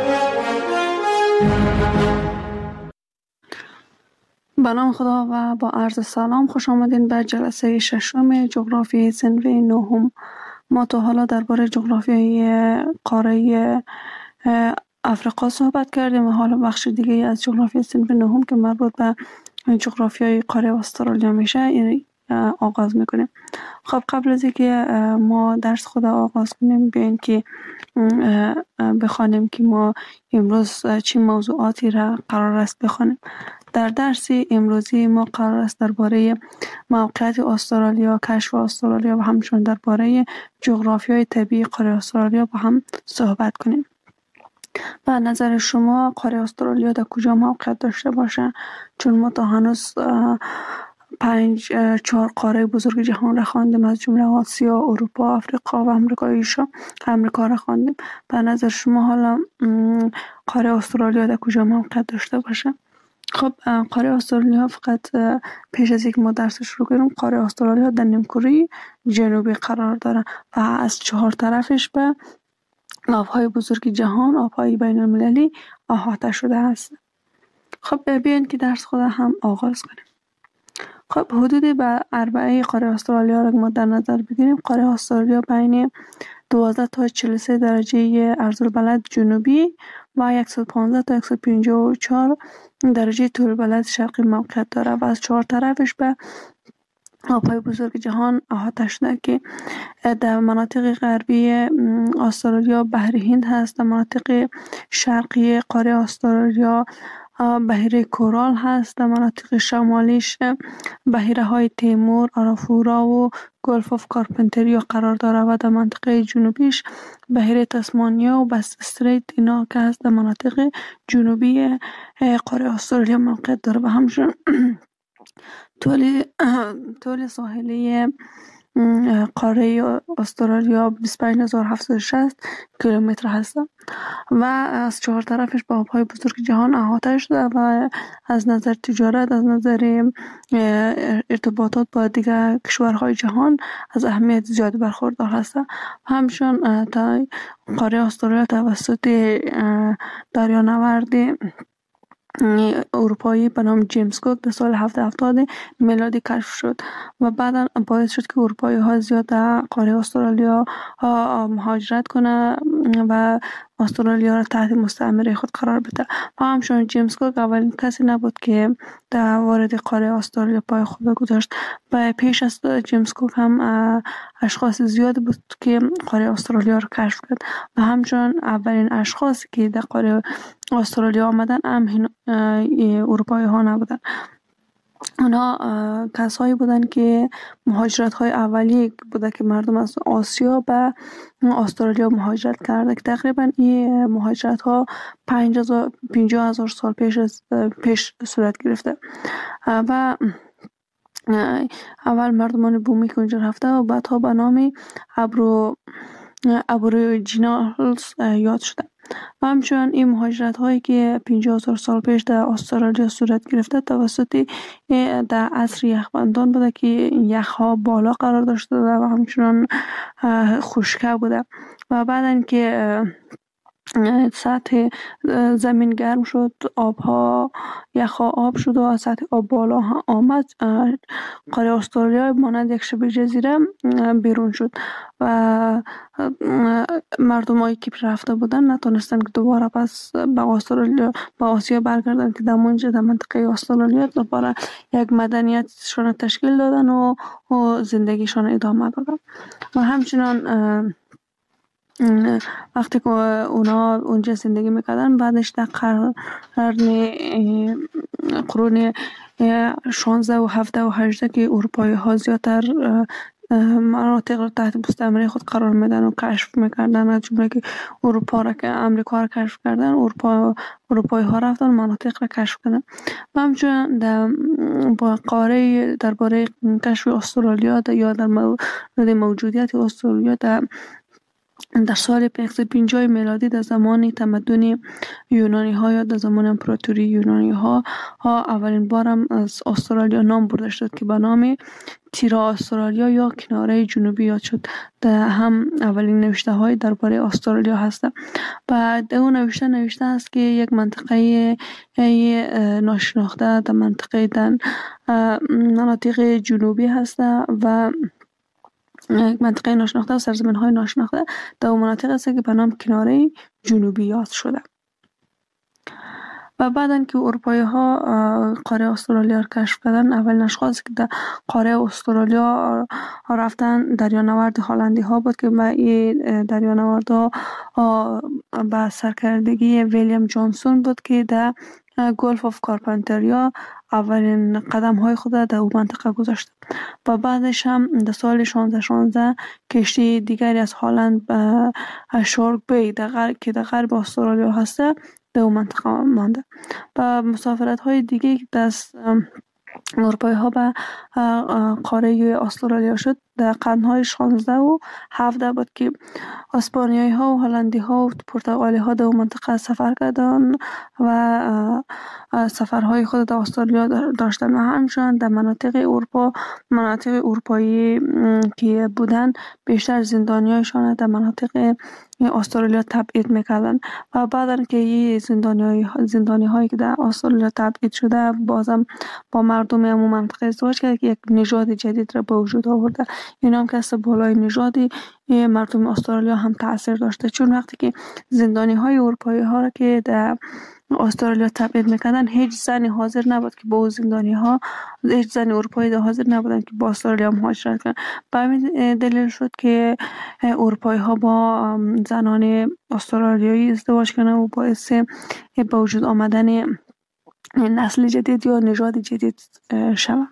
به نام خدا و با عرض سلام خوش آمدین به جلسه ششم جغرافی صنف نهم. ما تا حالا درباره جغرافیای قاره افریقا صحبت کردیم و حالا بخش دیگه از جغرافی صنف نهم که مربوط به جغرافیای قاره استرالیا میشه یعنی آغاز میکنیم. خب قبل از اینکه ما درس خود آغاز کنیم بیاین که بخوانیم که ما امروز چه موضوعاتی را قرار است بخوانیم. در درس امروزی ما قرار است درباره موقعیت استرالیا، کشف استرالیا و همچنین درباره جغرافیای طبیعی قاره استرالیا با هم صحبت کنیم. به نظر شما قاره استرالیا در کجا موقعیت داشته باشه؟ چون ما تا هنوز پنج چهار قاره بزرگ جهان را خواندیم، از جمله آسیا، اروپا، افریقا و امریکای شا امریکا را خواندیم. به نظر شما حالا قاره استرالیا در کجا موقعیت داشته باشه؟ خب قاره استرالیا فقط پیش از یک ما درس شروع کنیم، قاره استرالیا در نیمکره جنوبی قرار داره و از چهار طرفش به آبهای بزرگ جهان، آبهای بین المللی احاطه شده است. خب بیاین که درس خود هم آغاز کنیم. خب حدود به اربعه قاره استرالیا را ما در نظر بگیریم. قاره استرالیا بین دوازده تا چهل و سه درجه عرض‌البلد جنوبی و صد و پانزده تا صد و پنجاه و چهار درجه طول‌البلد شرقی موقعیت داره و از چهار طرفش به آبهای بزرگ جهان احاطه شده که در مناطق غربی استرالیا بحر هند هست، در مناطق شرقی قاره استرالیا بحیره کورال هست، در مناطق شمالیش بحیره های تیمور، آرافورا و گلف آف کارپنتریا قرار داره و در منطقه جنوبیش بحیره تسمانیا و بس استریت اینا که هست در مناطق جنوبی قاره استرالیا موقعیت داره و همچنین طول طول ساحلی قاره استرالیا بیست و پنج هزار و هفتصد و شصت کیلومتر هست و از چهار طرفش با آبهای بزرگ جهان احاطه شده و از نظر تجارت، از نظر ارتباطات با دیگر کشورهای جهان از اهمیت زیاد برخوردار هست. همچنین تا قاره استرالیا توسط دریانورد اروپایی به نام جیمز کوک در سال هفتصد و هفتاد میلادی کشف شد و بعدا باعث شد که اروپایی ها زیاد در قاره استرالیا مهاجرت کنه و استرالیا را تحت مستعمره خود قرار بده. و همچنین جیمز کوک اولین کسی نبود که در وارد قاره استرالیا پای خود گذاشت. و پیش از جیمز کوک هم اشخاص زیاد بود که قاره استرالیا را کشف کرد و همچنین اولین اشخاصی که در قاره استرالیا آمدن هم اروپایی ها نبودن. اونا کسایی بودن که مهاجرت های اولیه بوده که مردم از آسیا به استرالیا مهاجرت کرده که تقریبا این مهاجرت ها پنجاه هزار سال پیش از پیش صورت گرفته و اول مردمان بومی که اونجا رفته و بعدها به نام ابرو ابوریجینالز یاد شده. و همچنین این مهاجرت هایی که پنجاه هزار سال پیش در استرالیا صورت گرفته توسط در عصر یخبندان بوده که یخ ها بالا قرار داشته و همچنین خشکه بوده و بعد اینکه سطح زمین گرم شد، آبها یخها آب شد و از سطح آب بالا آمد، قاره استرالیا مانند یک شبه جزیره بیرون شد و مردم هایی که رفته بودن نتونستن که دوباره پس به استرالیا به آسیا برگردن که در منجه در منطقه استرالیا دوباره یک مدنیتشان تشکیل دادن و, و زندگیشان ادامه دادن. و همچنان وقتی که اونا اونجا زندگی میکردن بعدش در قرن قرون شانزده و هفده و هجده که اروپایی ها زیادتر مناطق رو تحت مستعمره خود قرار میدن و کشف میکردن، از جمله که اروپا را که امریکا را کشف کردن، اروپا اروپایی ها رفتن مناطق را کشف کردن. و همچنین در با قاره درباره کشف استرالیا یا در مورد موجودیت استرالیا در در سال پانصد و پنجاه میلادی در زمان تمدن یونانی ها یا در زمان امپراتوری یونانی ها ها اولین بار هم از استرالیا نام برده شد که به نام تیرا استرالیا یا کناره جنوبی یاد شد. در هم اولین نوشته های درباره استرالیا هست و در اون نوشته نوشته است که یک منطقه ناشناخته در منطقه در مناطق جنوبی هست و منطقه ناشناخته و سرزمین های ناشناخته در اون مناطق است که به نام کناره جنوبی یاد شده. و بعدن که اروپایی ها قاره استرالیا را کشف کردن، اولین اشخاصی که در قاره استرالیا رفتن دریانورد هلندی ها بود که به این دریانورد ها به سرکردگی ویلیام جانسون بود که در گلف آف کارپنتریا اولین قدم های خود در اون منطقه گذاشت. و بعدش هم در سال شانزده شانزده کشتی دیگری از هلند به شارک بی در غرب که در غرب استرالیا هسته در اون منطقه مانده. و مسافرت های دیگه دست اروپایی ها به قاره استرالیا شد در قرنهای شانزده و هفده بود که اسپانیایی ها و هلندی ها و پرتغالی ها در منطقه سفر کردند و سفرهای خود در استرالیا داشتن و همچنان در مناطق اروپا مناطق اروپایی که بودن بیشتر زندانیایشان در مناطق استرالیا تبعید میکردن و بعدن که این زندانی زندانی هایی که در استرالیا تبعید شده بازم با مردم همون منطقه ازدواج کرد که یک نژاد جدید را به وجود آورده. این هم که از بالای نژادی مردم استرالیا هم تاثیر داشته، چون وقتی که زندانی های اروپایی ها را که در استرالیا تبعید میکردن هیچ زنی حاضر نبود که با او زندانی ها هیچ زن اروپایی ده حاضر نبودن که با استرالیا مهاجرت کنن. به همین دلیل شد که اروپایی ها با زنان استرالیایی ازدواج کردن و باعث به وجود آمدن نسل جدید یا نژاد جدید شود.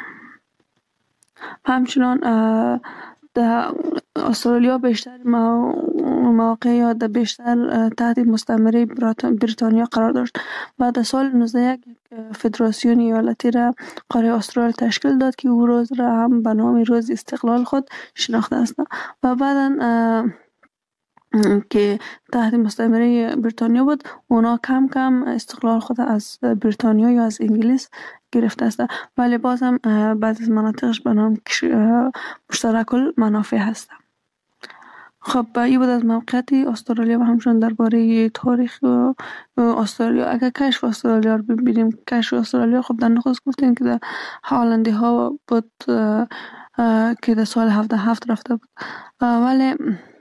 همچنان در استرالیا بیشتر مواقع یا در بیشتر تحت مستعمره بریتانیا قرار داشت و در سال نوزده یک فدراسیون ایالتی را قاره استرالیا تشکیل داد که او روز را هم به نام روز استقلال خود شناخته است و بعدا که تحت مستعمره بریتانیا بود اونا کم کم استقلال خود از بریتانیا یا از انگلیس گرفته است، ولی باز هم بعضی از مناطقش به نام مشترک المنافع هست. خب این بود از موقعیت استرالیا و همچنان درباره تاریخ استرالیا. اگر کشف استرالیا رو ببینیم، کشف استرالیا خب در نخست گفتیم که در هالندی ها بود که در سال هفده هفت رفته بود، ولی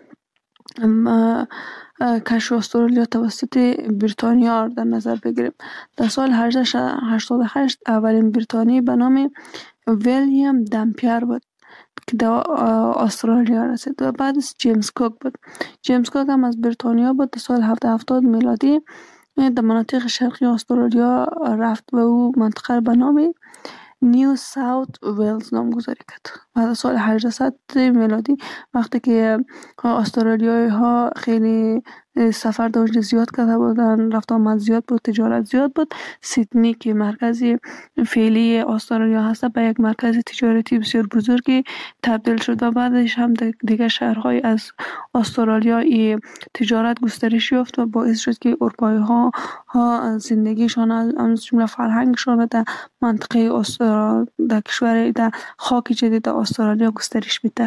کشف استرالیا توسط بریتانیا در نظر بگیریم. در سال هجده هشتاد و هشت اولین بریتانی به نام ویلیام دمپیر بود که در استرالیا رسید و بعدش جیمز کوک بود. جیمز کوک هم از بریتانیا بود. در سال هفده هفتاد میلادی در مناطق شرقی استرالیا رفت و او منطقه به نام نیو ساوت ویلز نامگذاری کرد و در سال هجده میلادی وقتی که استرالیایی ها خیلی سفر در اونجا زیاد کرده بودن، رفت آمد زیاد بود، تجارت زیاد بود، سیدنی که مرکزی فعلی استرالیا هست به یک مرکز تجارتی بسیار بزرگی تبدیل شد و بعدش هم دیگه شهرهای از استرالیا ای تجارت گسترش یافت و باعث شد که اروپایی ها ها زندگیشان از جمله فرهنگشان در منطقه استرالیا در کشور در خاک جدید در استرالیا گسترش میده.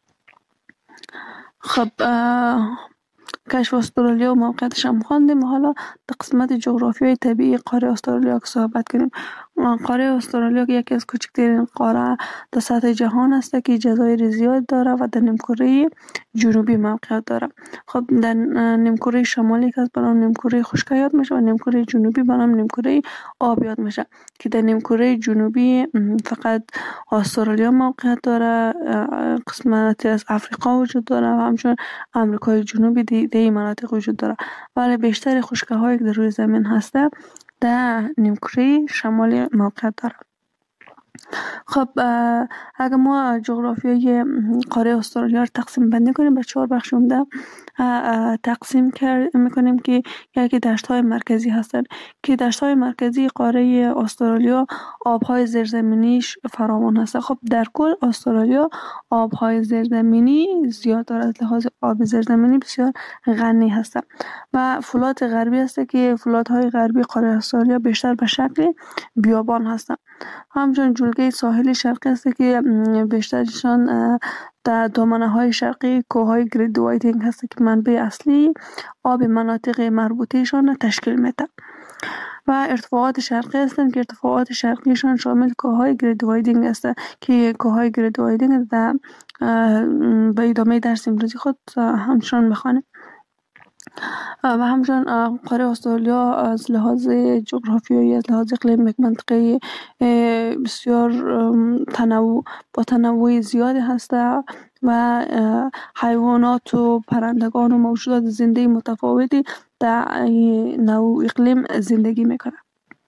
خب کشف استرالیا و موقعیتش هم خواندیم. حالا در قسمت جغرافیای طبیعی قاره استرالیا که صحبت کنیم. قاره استرالیا یکی از کوچکترین قاره در سطح جهان است که جزایر زیاد داره و در نیمکره جنوبی موقعیت داره. خب در نیمکره شمالی که از به نام نیمکره خشک یاد میشه و نیمکره جنوبی به نام نیمکره آب یاد میشه که در نیمکره جنوبی فقط استرالیا موقعیت داره، قسمتی از افریقا وجود داره و همچنین امریکای جنوبی در این مناطق وجود داره، ولی بیشتر خشکی هایی که در روی زمین هسته در نیمکره شمالی موقعیت داره. خب اگر ما جغرافیای قاره استرالیا رو تقسیم بندی کنیم به چهار بخش عمده تقسیم میکنیم که یکی دشت های مرکزی هستند که دشت های مرکزی قاره استرالیا آبهای زیرزمینیش فراوان هست. خب در کل استرالیا آبهای زیرزمینی زیاد دارد، از لحاظ آب زیرزمینی بسیار غنی هست و فلات غربی هست که فلات های غربی قاره استرالیا بیشتر به شکل بیابان هستند. همچنین جلگه ساحل شرقی است که بیشترشان در دامنه های شرقی کوههای گرید وایتینگ هست که منبع اصلی آب مناطق مربوطهشان تشکیل میده و ارتفاعات شرقی هستند که ارتفاعات شرقیشان شامل کوههای گرید وایتینگ است که کوههای گرید وایتینگ در به ادامه درس امروزی خود همچنان میخوانیم. و همچنین قاره استرالیا از لحاظ جغرافیایی از لحاظ اقلیم یک منطقه بسیار تنوع با تنوع زیادی هست و حیوانات و پرندگان و موجودات زنده متفاوتی در نوع اقلیم زندگی میکنه.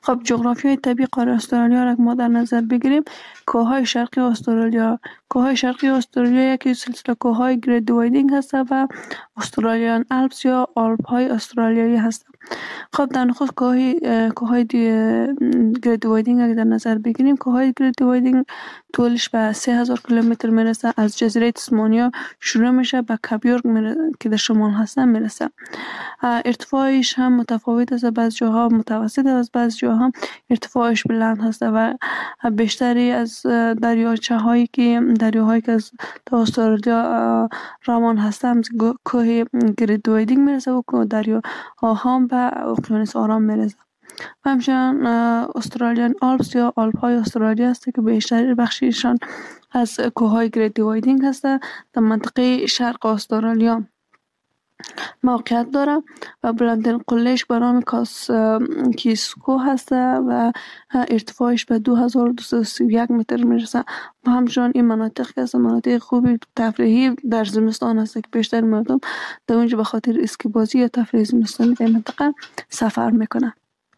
خب جغرافیای طبیعی قاره استرالیا را ما در نظر بگیریم، کوههای شرقی استرالیا، کوههای شرقی استرالیا یکی سلسله کوههای گریت دیوایدینگ هست و استرالیان آلپس یا آلپ های استرالیایی هست. خب در نخست کوههای کوههای گریت دیوایدینگ اگر در نظر بگیریم، کوههای گریت دیوایدینگ طولش به سه هزار کیلومتر میرسه. از جزیره تسمانیا شروع میشه به کاپیورگ که در شمال هستن میرسه. ارتفاعش هم متفاوت است، بعض جاها متوسط است، بعض جاها ارتفاعش بلند هست و بیشتری از دریاچه هایی که دریاهایی که از تا استرالیا روان هستند کوه گریت دیوایدینگ میرسه و دریا هم به اقیانوس آرام میرسه. و همچنان استرالیان آلپس یا آلپ های استرالیا است که بیشتر بخشیشان از کوههای گریت دیوایدینگ هست، در منطقه شرق استرالیا موقعیت داره و بلندترین قلهش به نام کاس کیسکو هست و ارتفاعش به دو هزار و دویست و سی و یک متر میرسه. و همچنان این مناطق که از مناطق خوبی تفریحی در زمستان هست که بیشتر مردم در اونجا به خاطر اسکی بازی یا تفریح زمستانی در منطقه سفر میکنه.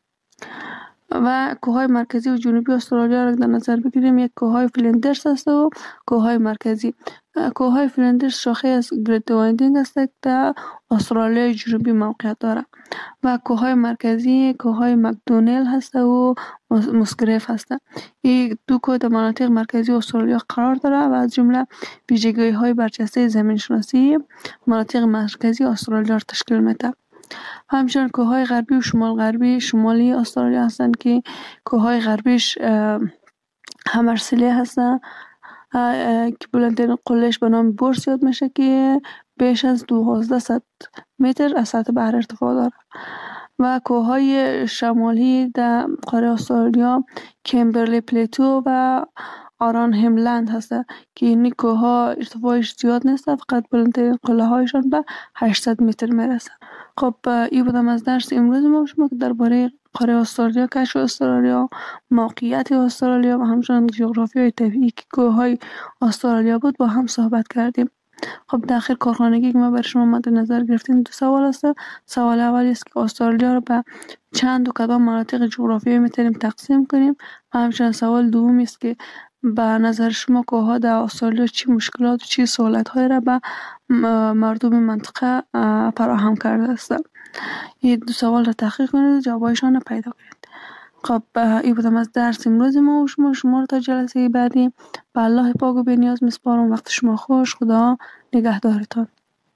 و کوههای مرکزی و جنوبی استرالیا را در نظر بگیریم، یک کوههای فلندرز است و کوههای مرکزی. کوههای فلندرز شاخه از گریت دیوایدینگ است که در استرالیای جنوبی موقعیت دارد و کوههای مرکزی کوههای مکدونل هست و مسگریف هست. این دو کوه در مناطق مرکزی استرالیا قرار دارد و از جمله ویژگی های برجسته زمین شناسی مناطق مرکزی استرالیا را تشکیل میده. همچنین کوههای غربی و شمال غربی شمالی استرالیا هستند که کوههای غربیش همرسلی هستند که بلندترین قلهش به نام بورس یاد میشه که بیش از دوازده متر از سطح بحر ارتفاع داره. و کوههای شمالی در قاره استرالیا کمبرلی پلیتو و آران هملند هست که این کوهها ارتفاعش زیاد نیست، فقط بلندترین قله هایشان به هشتصد متر میرسه. خب این بودم از درس امروز ما شما که درباره قاره استرالیا، کشف استرالیا، موقعیت استرالیا و همچنین جغرافیای طبیعی که کوههای استرالیا بود با هم صحبت کردیم. خب در آخر کارخانگی که ما برای شما مد نظر گرفتیم دو سوال است. سوال اولی است که استرالیا رو به چند و کدام مناطق جغرافیایی میتونیم تقسیم کنیم و همچنین سوال دومی است که به نظر شما کوهها در استرالیا چی مشکلات و چی سهولت های را به مردم منطقه فراهم کرده است. این دو سوال را تحقیق کنید و جوابایشان را پیدا کنید. خب این بودم از درس امروز ما و شما شما رو تا جلسه بعدی به الله پاک و بی‌نیاز میسپارم. وقت شما خوش. خدا نگهدارتان.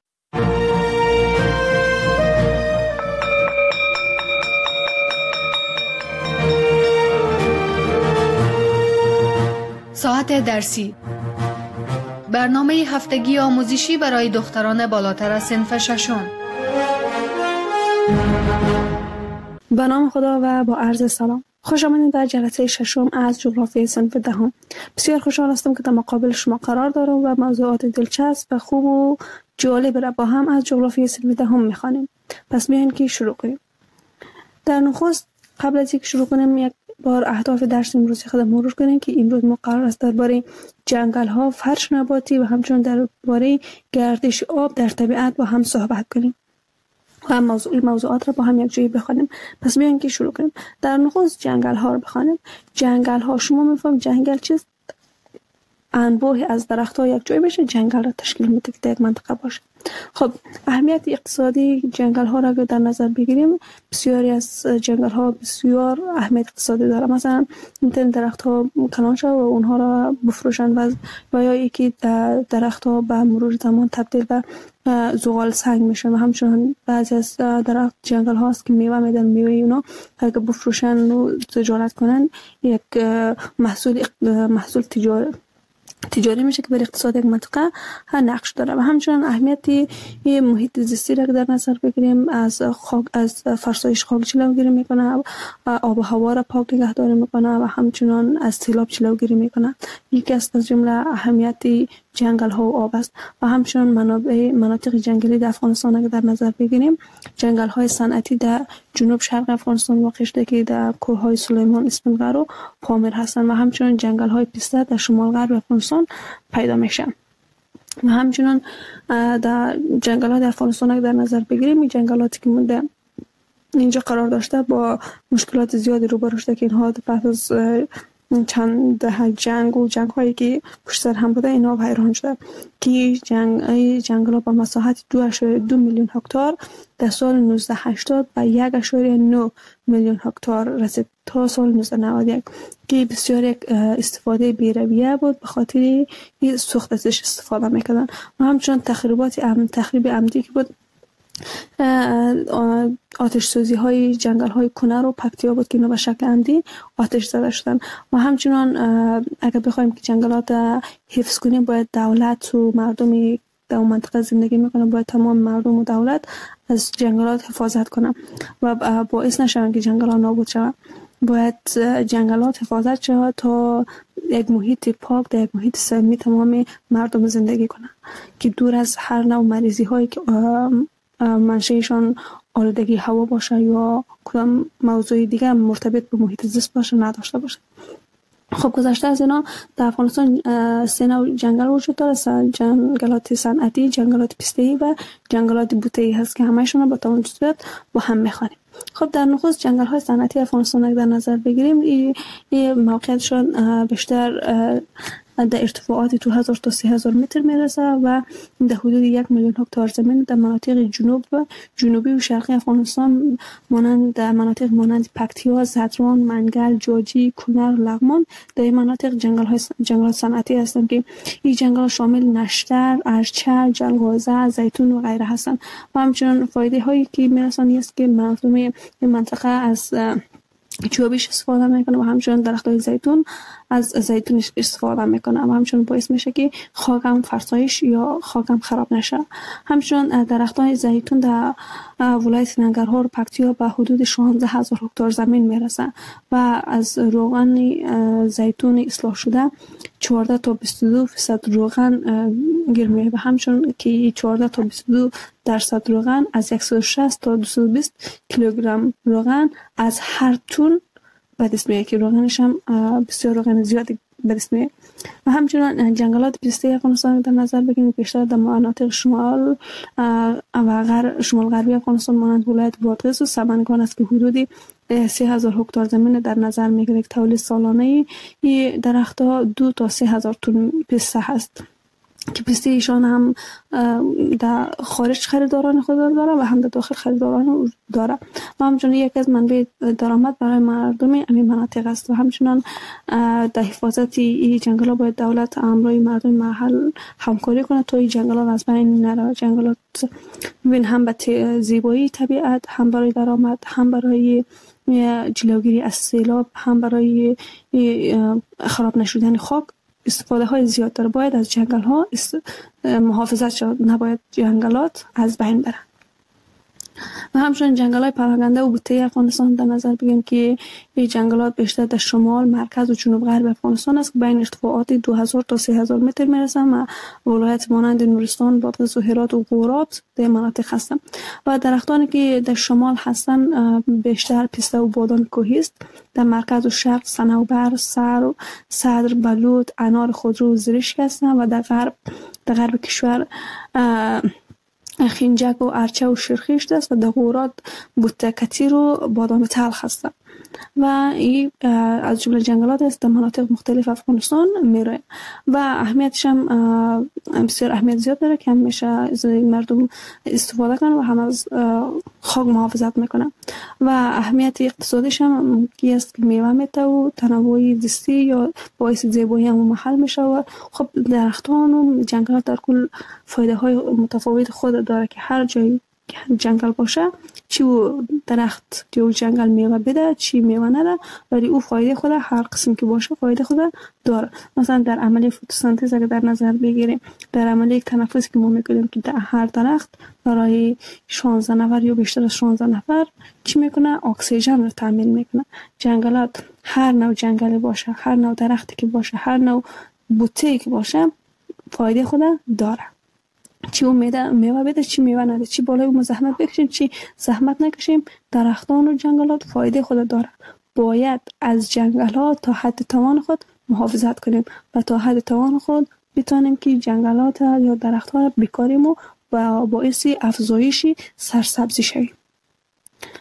ساعت درسی، برنامه هفتگی آموزشی برای دختران بالاتر از صنف ششم. به نام خدا و با عرض سلام. خوش آمدید در جلسه ششم از جغرافیای صنف دهم. بسیار خوشحال هستم که در مقابل شما قرار دارم و موضوعات دلچسب و خوب و جالب را با هم از جغرافیای صنف دهم می‌خوانیم. پس بیاین که شروع کنیم. در نخست قبل از اینکه شروع کنیم یک بار اهداف درس امروز خود مرور کنیم که امروز ما قرار است درباره جنگل‌ها، فرش نباتی و همچنین درباره گردش آب در طبیعت با هم صحبت کنیم. و هم موضوع موضوعات را با هم یک جایی بخوانیم. پس بیاین که شروع کنیم. در نخست جنگل ها رو بخوانیم. جنگل ها، شما میفهمید جنگل چیست؟ انواع از درخت ها یک جایی بشه جنگل را تشکیل میده که در یک منطقه باشه. خب اهمیت اقتصادی جنگل ها را در نظر بگیریم، بسیاری از جنگل ها بسیار اهمیت اقتصادی داره. مثلا میتونن درخت ها کلان شد و اونها را بفروشن و و یا یکی درخت ها به مرور زمان تبدیل به زغال سنگ میشن و همچنین بعضی از درخت جنگل هاست که میوه میدن، میوه اونا اگه بفروشن و تجارت کنن یک محصول محصول تجاری تجاری میشه که بر اقتصاد یک منطقه نقش داره. و همچنین اهمیت محیط زیستی را در نظر بگیریم، از خاک از فرسایش خاک جلوگیری میکنه، آب و هوا را پاک نگهداری میکنه و همچنین از سیلاب جلوگیری میکنه. یکی از جمله اهمیت جنگل ها و آب است. و همچنین منابع مناطق جنگلی در افغانستان را در نظر بگیریم، جنگل های صنعتی در جنوب شرق افغانستان واقع شده که در کوه های سلیمان، اسفندیار و پامیر هستند و همچنین جنگل های پیسته در شمال غرب افغانستان پیدا میشن. و همچنین در جنگل ها در افغانستان را در نظر بگیریم، این جنگلاتی که مونده اینجا قرار داشته با مشکلات زیادی روبرو شده که اینها پس از چند دهه جنگ و جنگ هایی که پشت سر هم بوده اینا ویران شده که جنگ جنگل با مساحت دو اشاریه دو میلیون هکتار در سال نوزده هشتاد و یک اشاریه نه میلیون هکتار رسید تا سال نوزده نود و یک که بسیار یک استفاده بی‌رویه بود به خاطر این سوخت ازش استفاده میکردن و همچنان تخریبات ام تخریب عمدی که بود آتش سوزی های جنگل های کنر و پکتیا بود که اینا به شکل عمدی آتش زده شدن و همچنان اگر بخوایم که جنگلات حفظ کنیم باید دولت و مردمی در اون منطقه زندگی میکنن باید تمام مردم و دولت از جنگلات حفاظت کنن و باعث نشون که جنگلات نابود شوند. باید جنگلات حفاظت شود تا یک محیط پاک در یک محیط سالم تمام مردم زندگی کنن که دور از هر نوع مریضی هایی که منشأشان آلودگی هوا باشه یا کدام موضوع دیگه مرتبط به محیط زیست باشه نداشته باشه. خب گذشته از اینا در افغانستان سه نوع جنگل وجود داره، جنگلات صنعتی، جنگلات پیسته‌ای و جنگلات بوته‌ای هست که همه‌شون با تمام جزئیات با هم می‌خوانیم. خب در نخست جنگل های صنعتی افغانستان در نظر بگیریم این موقعیتشان بیشتر در ارتفاعات دو هزار تا سه هزار متر میرسه و در حدود یک میلیون هکتار زمین در مناطق جنوب و جنوبی و شرقی افغانستان مانند در مناطق مانند پکتیا، زدران، منگل، جاجی، کنر، لغمان در این مناطق جنگل های جنگلات صنعتی هستند که این جنگل شامل نشتر، ارچه، جلغوزه، زیتون و غیره هستند و همچنین فایده هایی که میرسند است که مردم این منطقه از چوبیش استفاده میکنه و همچنین درختای زیتون از زیتونش استفاده میکنه و همچنین باعث میشه که خاکم فرسایش یا خاکم خراب نشه. همچنین درختای زیتون در ولایت ننگرهار و پکتیا به حدود شانزده هزار هکتار زمین میرسه و از روغن زیتون اصلاح شده چهارده تا بیست و دو درصد روغن گیر میاد و همچنین که چهارده تا بیست و دو درصد روغن از صد و شصت تا دویست و بیست کیلوگرم روغن از هر تن به دست میاد که روغنش هم بسیار روغن زیادی به دست میاد. و همچنین جنگلات پیسته افغانستان در نظر بگیریم بیشتر در مناطق شمال و غرب شمال غربی افغانستان مانند ولایت بادغیس و سمنگان است که حدودی سه هزار هکتار زمین در نظر میگیره که تولید سالانه این درختها دو تا سه هزار تن پیسته هست که پیسته ایشان هم در خارج خریداران خود داره و هم در داخل خریداران داره و همچنین یک از منبع درآمد برای مردم این مناطق است و همچنین در حفاظت این جنگل‌ها باید دولت امرای مردم محل همکاری کنه تا این جنگل‌ها از بین نره. جنگلات ببین هم به زیبایی طبیعت، هم برای درآمد، هم برای جلوگیری از سیلاب، هم برای خراب نشدن خاک استفاده های زیاد داره. باید از جنگل ها است... محافظت شد، نباید جنگلات از بین بره. و همچنین جنگل های پراکنده و بوته افغانستان در نظر بگیریم که این جنگلات بیشتر در شمال، مرکز و جنوب غرب افغانستان است که بین ارتفاعات دو هزار تا سه هزار متر میرسند و ولایت مانند نورستان، بادغیس و هرات و غوراب در مناطق هستند. و درختانی که در شمال هستند بیشتر پیسته و بادام کوهی است. در مرکز و شرق صنوبر، سر، صدر، بلوط، انار خودرو و زرشک هستند و در غرب در غرب کشور خینجک و ارچه و شرخیشت است و در غورات بوته کتیر و بادام تلخ هستند و این از جمله جنگلات است در مناطق مختلف افغانستان میره و اهمیتش هم بسیار اهمیت زیاد داره که همیشه مردم استفاده کنن و هم از خاک محافظت میکنن و اهمیت اقتصادیش هم کی است که میوه میته و تنوع زیستی یا باعث زیبایی هم محل میشه و خب درختان و جنگلات در کل فایده های متفاوت خود داره که هر جایی جنگل باشه چی و درخت که او جنگل میوه بده چی میوه نده ولی او فایده خود هر قسم که باشه فایده خود داره. مثلا در عمل فتوسنتز اگر در نظر بگیریم در عمل تنفس که ما میکنیم که در هر درخت برای شانزده نفر یا بیشتر از شانزده نفر چی میکنه اکسیژن رو تامین میکنه. جنگلات هر نوع جنگلی باشه هر نوع درختی که باشه هر نوع بوته که باشه فایده خود داره. چی میوه میوه بده چی میوه نده چی بالای اون زحمت بکشیم چی زحمت نکشیم درختان و جنگلات فایده خود داره. باید از جنگلات تا حد توان خود محافظت کنیم و تا حد توان خود بتونیم که جنگلات یا درخت‌ها را بکاریم و باعث افزایش سرسبزی شویم.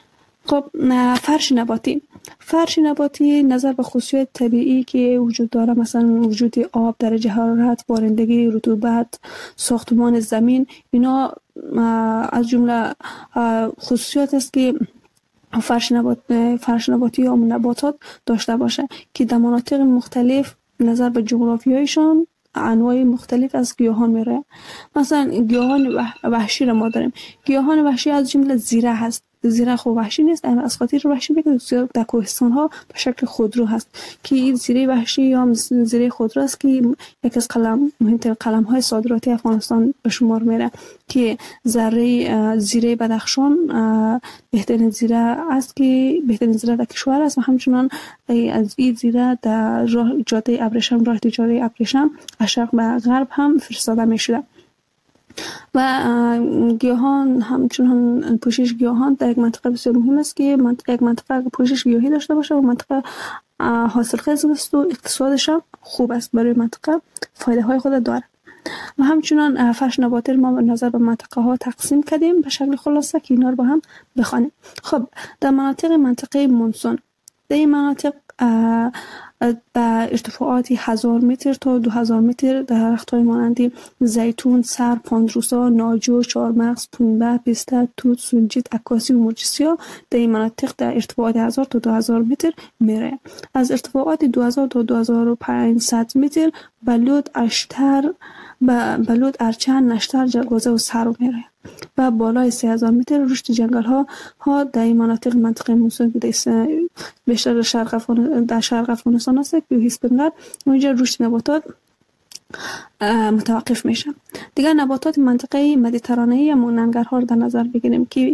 خب فرش نباتی فرش نباتی نظر به خصوصیت طبیعی که وجود داره، مثلا وجود آب، درجه حرارت، بارندگی، رطوبت، ساختمان زمین، اینا از جمله خصوصیات است که فرش نبات فرش نباتی یا نباتات داشته باشه که در مناطق مختلف نظر به جغرافیایشان انواع مختلف از گیاهان میره. مثلا گیاهان وحشی را ما داریم. گیاهان وحشی از جمله زیره هست. زیره خو وحشی نیست، اما از خاطر وحشی میگه در کوهستان ها به شکل خودرو هست که این زیره وحشی یا زیره خودرو است که یکی از قلم مهمترین قلم های صادراتی افغانستان به شمار میره که ذره زیره بدخشان بهترین زیره است که بهترین زیره در کشور است و همچنان از این زیره در راه جاده ابریشم، راه تجاری ابریشم از شرق به غرب هم فرستاده میشده. و گیاهان همچنان پوشش گیاهان در یک منطقه بسیار مهم است که منطقه یک منطقه پوشش گیاهی داشته باشه و منطقه حاصلخیز است و اقتصادش خوب است، برای منطقه فایده های خود داره. و همچنان فرش نباتی ما به نظر به منطقه ها تقسیم کردیم به شکل خلاصه که اینا رو با هم بخوانیم. خب در مناطق منطقه مونسون، در این مناطق به ارتفاعاتی هزار متر تا دو هزار متر درخت‌های مانند زیتون، سر، پاندروسا، ناجو، چهارمغز، پنبه، پسته، توت، سنجید، عکاسی و مرجسیا در این مناطق در ارتفاعات هزار تا دو هزار متر میره. از ارتفاعات دو هزار تا دو هزار و پانصد متر بلود، اشتر، بلود، ارچن، نشتر، جلگوزه و سرو میره. و بالای سه هزار متر رشد جنگل ها ها در این مناطق منطقه موسوم بیشتر شرق افغان در شرق افغانستان است که هیسپنگر اونجا رشد نباتات متوقف میشه. دیگر نباتات منطقه مدیترانه‌ای یا ننگرها رو در نظر بگیریم که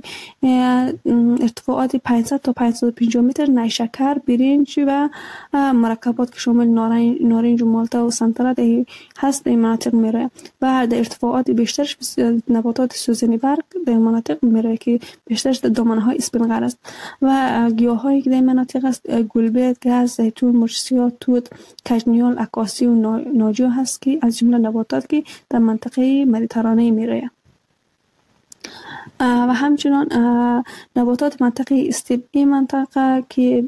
ارتفاعات پانصد تا پانصد و پنجاه متر نیشکر، برنج و مرکبات که شامل نارنج و مالته و سنتره هست در این مناطق میره. و در ارتفاعات بیشترش نباتات سوزنی برگ در مناطق میره که بیشترش در دامنه های اسپنگر است. و گیاهایی که در این مناطق است گلبرگ، گز، زیتون، مرجسیا، توت، کژنیال، عکاسی و ناجو هست که از جمله نباتات که در منطقه مدیترانه میره. و همچنان نباتات منطقه استیپ، این منطقه که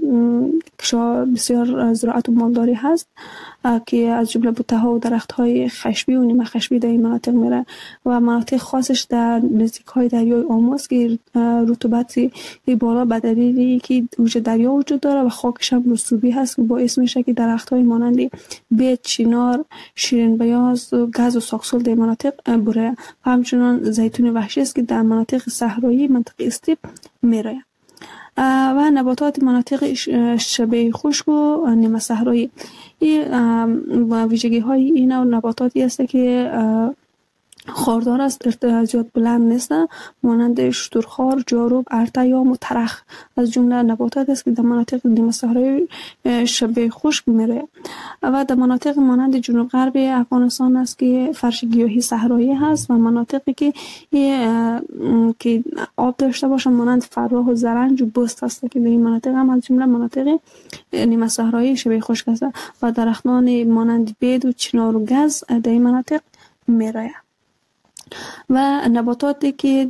بسیار زراعت و مالداری هست که از جمله بوته ها و درخت های خشبی و نیمه خشبی در این مناطق میره. و مناطق خاصش در نزدیک های دریای آموز که رطوبت بالا به دلیلی که وجود دریا وجود داره و خاکش هم رسوبی هست که باعث میشه که درخت های مانند بید، چنار، شیرین بیاز و گز و ساکسول در مناطق بره. و همچنان زیتون وحشی است که در مناطق صحرایی منطقه استیپ میره. و نباتات مناطق شبه خشک و نیمه صحرایی، این ویژگی های این نباتاتی است که خاردار است، زیاد بلند نیست، مانند شترخوار، جاروب، ارتیام و ترخ از جمله نباتات است که در مناطق نیمه صحرایی شبه خشک میره. و در مناطق مانند جنوب غرب افغانستان است که فرش گیاهی صحرایی هست. و مناطقی که که آب داشته باشه مانند فراه و زرنج و بست است که در این مناطق هم از جمله مناطق نیمه صحرایی شبه خشک است. و درختان مانند بید و چنار و گز در این مناطق میره. و نباتاتی که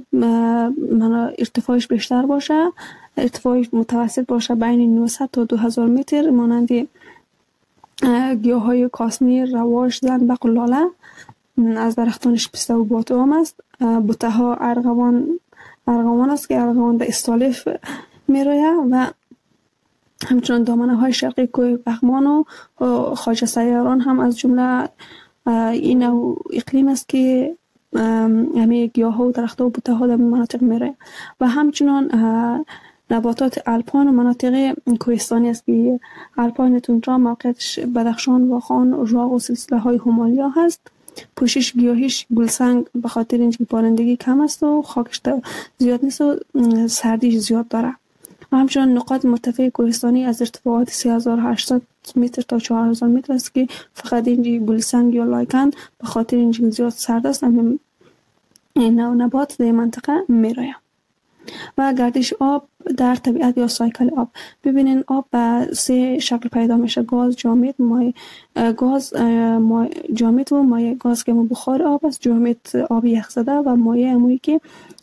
ارتفاعش بیشتر باشه، ارتفاعش متوسط باشه بین نهصد تا دو هزار متر، مانند گیاهای کاسنی، رواش، زنبق و لاله، از درختانش پسته و بادام است. بوته ها ارغوان ارغوان است که ارغوان در استالف میرویه. و همچنان دامنه های شرقی کوه پغمان و خواجه سیاران هم از جمله این اقلیم است که همه گیاه ها و درخت ها و بوته ها در مناطق میره. و همچنان نباتات الپاین و مناطق کوهستانی است که الپاین توندرا موقعیتش بدخشان، واخان، راغ و سلسله های همالیا هست. پوشش گیاهیش گلسنگ به خاطر اینکه بارندگی کم است و خاکش زیاد نیست و سردیش زیاد داره. و همچنان نقاط مرتفع کوهستانی از ارتفاعات سه هزار و هشتصد متر تا چهار هزار متر است که فقط اینجا گلسنگ یا لایکن به خاطر اینکه زیاد سرد است این نوع نبات در منطقه میره. و گردش آب در طبیعت یا سایکل آب، ببینین آب به سه شکل پیدا میشه: گاز، جامد، مایع. گاز جامد و مایع. گاز که بخار آب است، جامد آب یخزده و مایع همونی که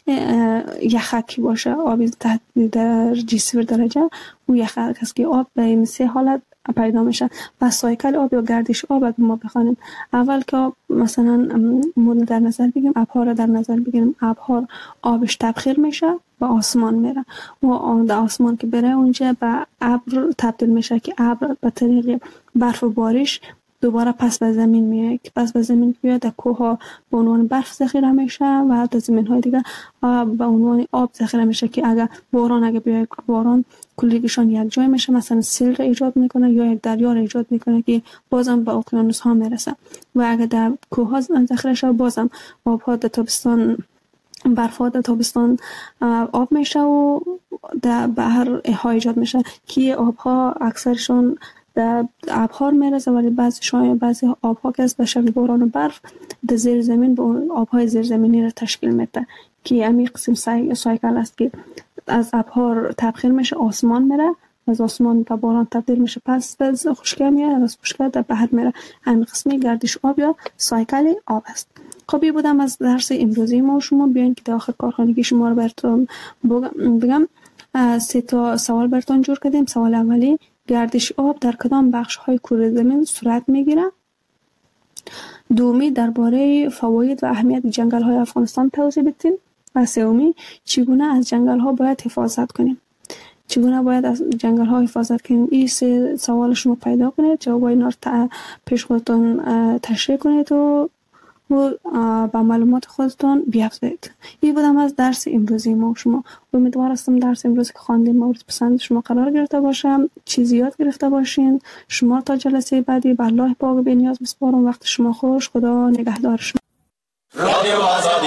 یخکی باشه، آبی تحت در جی صفر درجه، اون یخک است که آب به این سه حالت پیدا میشه. و سایکل آب یا گردش آب اگه ما بخوانیم، اول که مثلا مون در نظر بگیریم، ابرها رو در نظر بگیریم، ابرها آبش تبخیر میشه و آسمان میره و در آسمان که بره اونجا به ابر تبدیل میشه که ابر به طریق برف و بارش دوباره پس به زمین میاد که پس به زمین بیاد در کوه ها به عنوان برف ذخیره میشه و در زمین های دیگه به عنوان آب ذخیره میشه که اگر باران اگه بیاد باران کلیگشان یک جای میشه، مثلا سیل را ایجاد میکنه یا یک دریا را ایجاد میکنه که بازم به اقیانوس ها میرسه. و اگر در کوه ها ذخیره شد بازم آب ها در تابستان برف ها در تابستان آب میشه و در بحر ها ایجاد میشه که آب ها اکثرشون در ابرها میرسه، ولی بعضی شاید بعضی آبها که است به شکل باران و برف در زیر زمین به آبهای زیر زمینی را تشکیل میده که همین قسم سای... سایکل است که از ابرها تبخیر میشه، آسمان میره، از آسمان به باران تبدیل میشه، پس به خشکی میاد، از خشکی در بحر میره. همین قسمی گردش آب یا سایکل آب است. خب این بودم از درس امروزی ما. شما بیاین که در آخر کارخانگی شما رو براتون بگم. سه تا سوال براتون جور کردیم. سوال اولی، گردش آب در کدام بخش های کره زمین صورت میگیره؟ دومی، درباره فواید و اهمیت جنگل های افغانستان توضیح بدین. و سومی، چگونه از جنگل ها باید حفاظت کنیم؟ چگونه باید از جنگل ها حفاظت کنیم؟ این سه سوال شما پیدا کنید، جواب اینا رو پیش خودتون تشریح کنید و با معلومات خودتون بیافزایید. این بودم از درس امروزی ما. شما امیدوار هستم درس امروزی که خواندیم مورد پسند شما قرار گرفته باشم، چیزی یاد گرفته باشین. شما تا جلسه بعدی به الله پاک بی نیاز میسپارم. وقت شما خوش. خدا نگهدار شما. رادیو آزادی.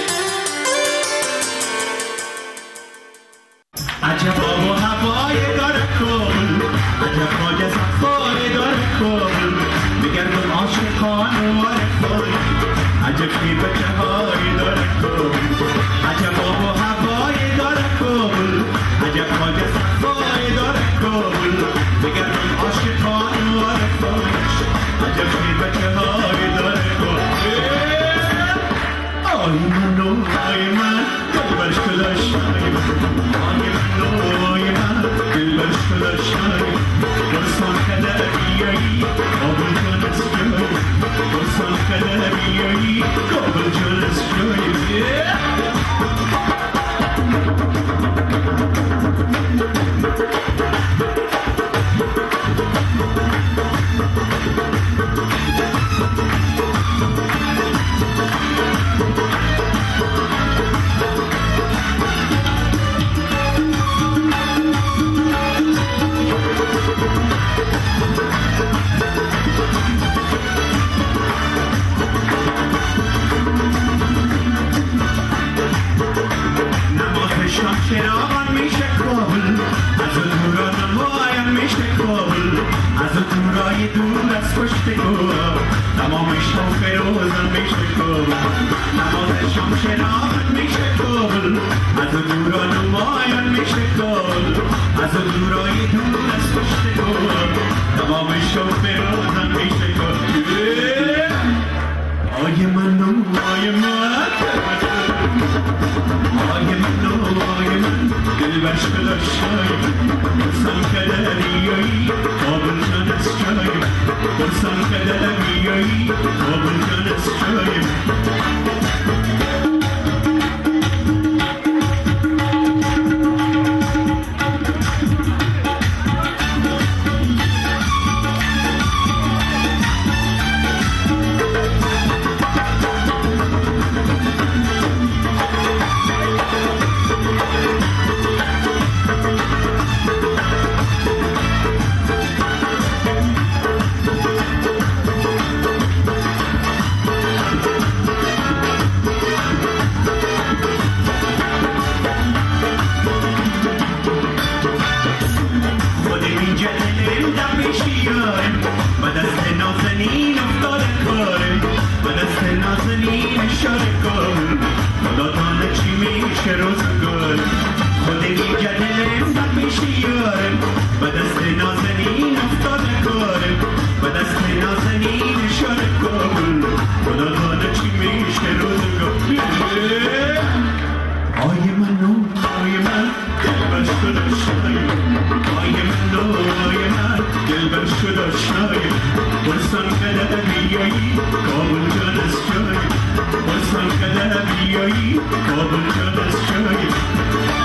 عجب آب و هوای داره کن، عجب خاک صفای داره کن، بگردم عاشقان و رفای، عجب کی بچه های داره کن، عجب آب و هوای داره کن، عجب خاک صفای داره کن، بگردم عاشقان و رفای، عجب کی بچه های داره کن. آی من و آی من دل برش کلاش، آی من و آی من دل برش کلاش، برسان کده بیایی آبون کنست جایی، برسان کده بیایی آبون کنست جایی. چراغان میشه کابل، از اون دوران مایم میشه کابل، از اون دورای دور از پشت گوه، تمام شوق روزن میشه کابل، نماز شام چراغان میشه کابل، از اون دوران مایم میشه کابل، از اون دورای دور از پشت گوه، تمام شوق روزن میشه کابل. آی من و آی من آی من و آی من دل برش کلاشای، برسان کده بیایی کابل جان از جای، برسان کده بیایی کابل جان از جای. قلبم شد آشنای بستان قدر بیایی کابل جان از جای بستان قدر بیایی کابل جان از جای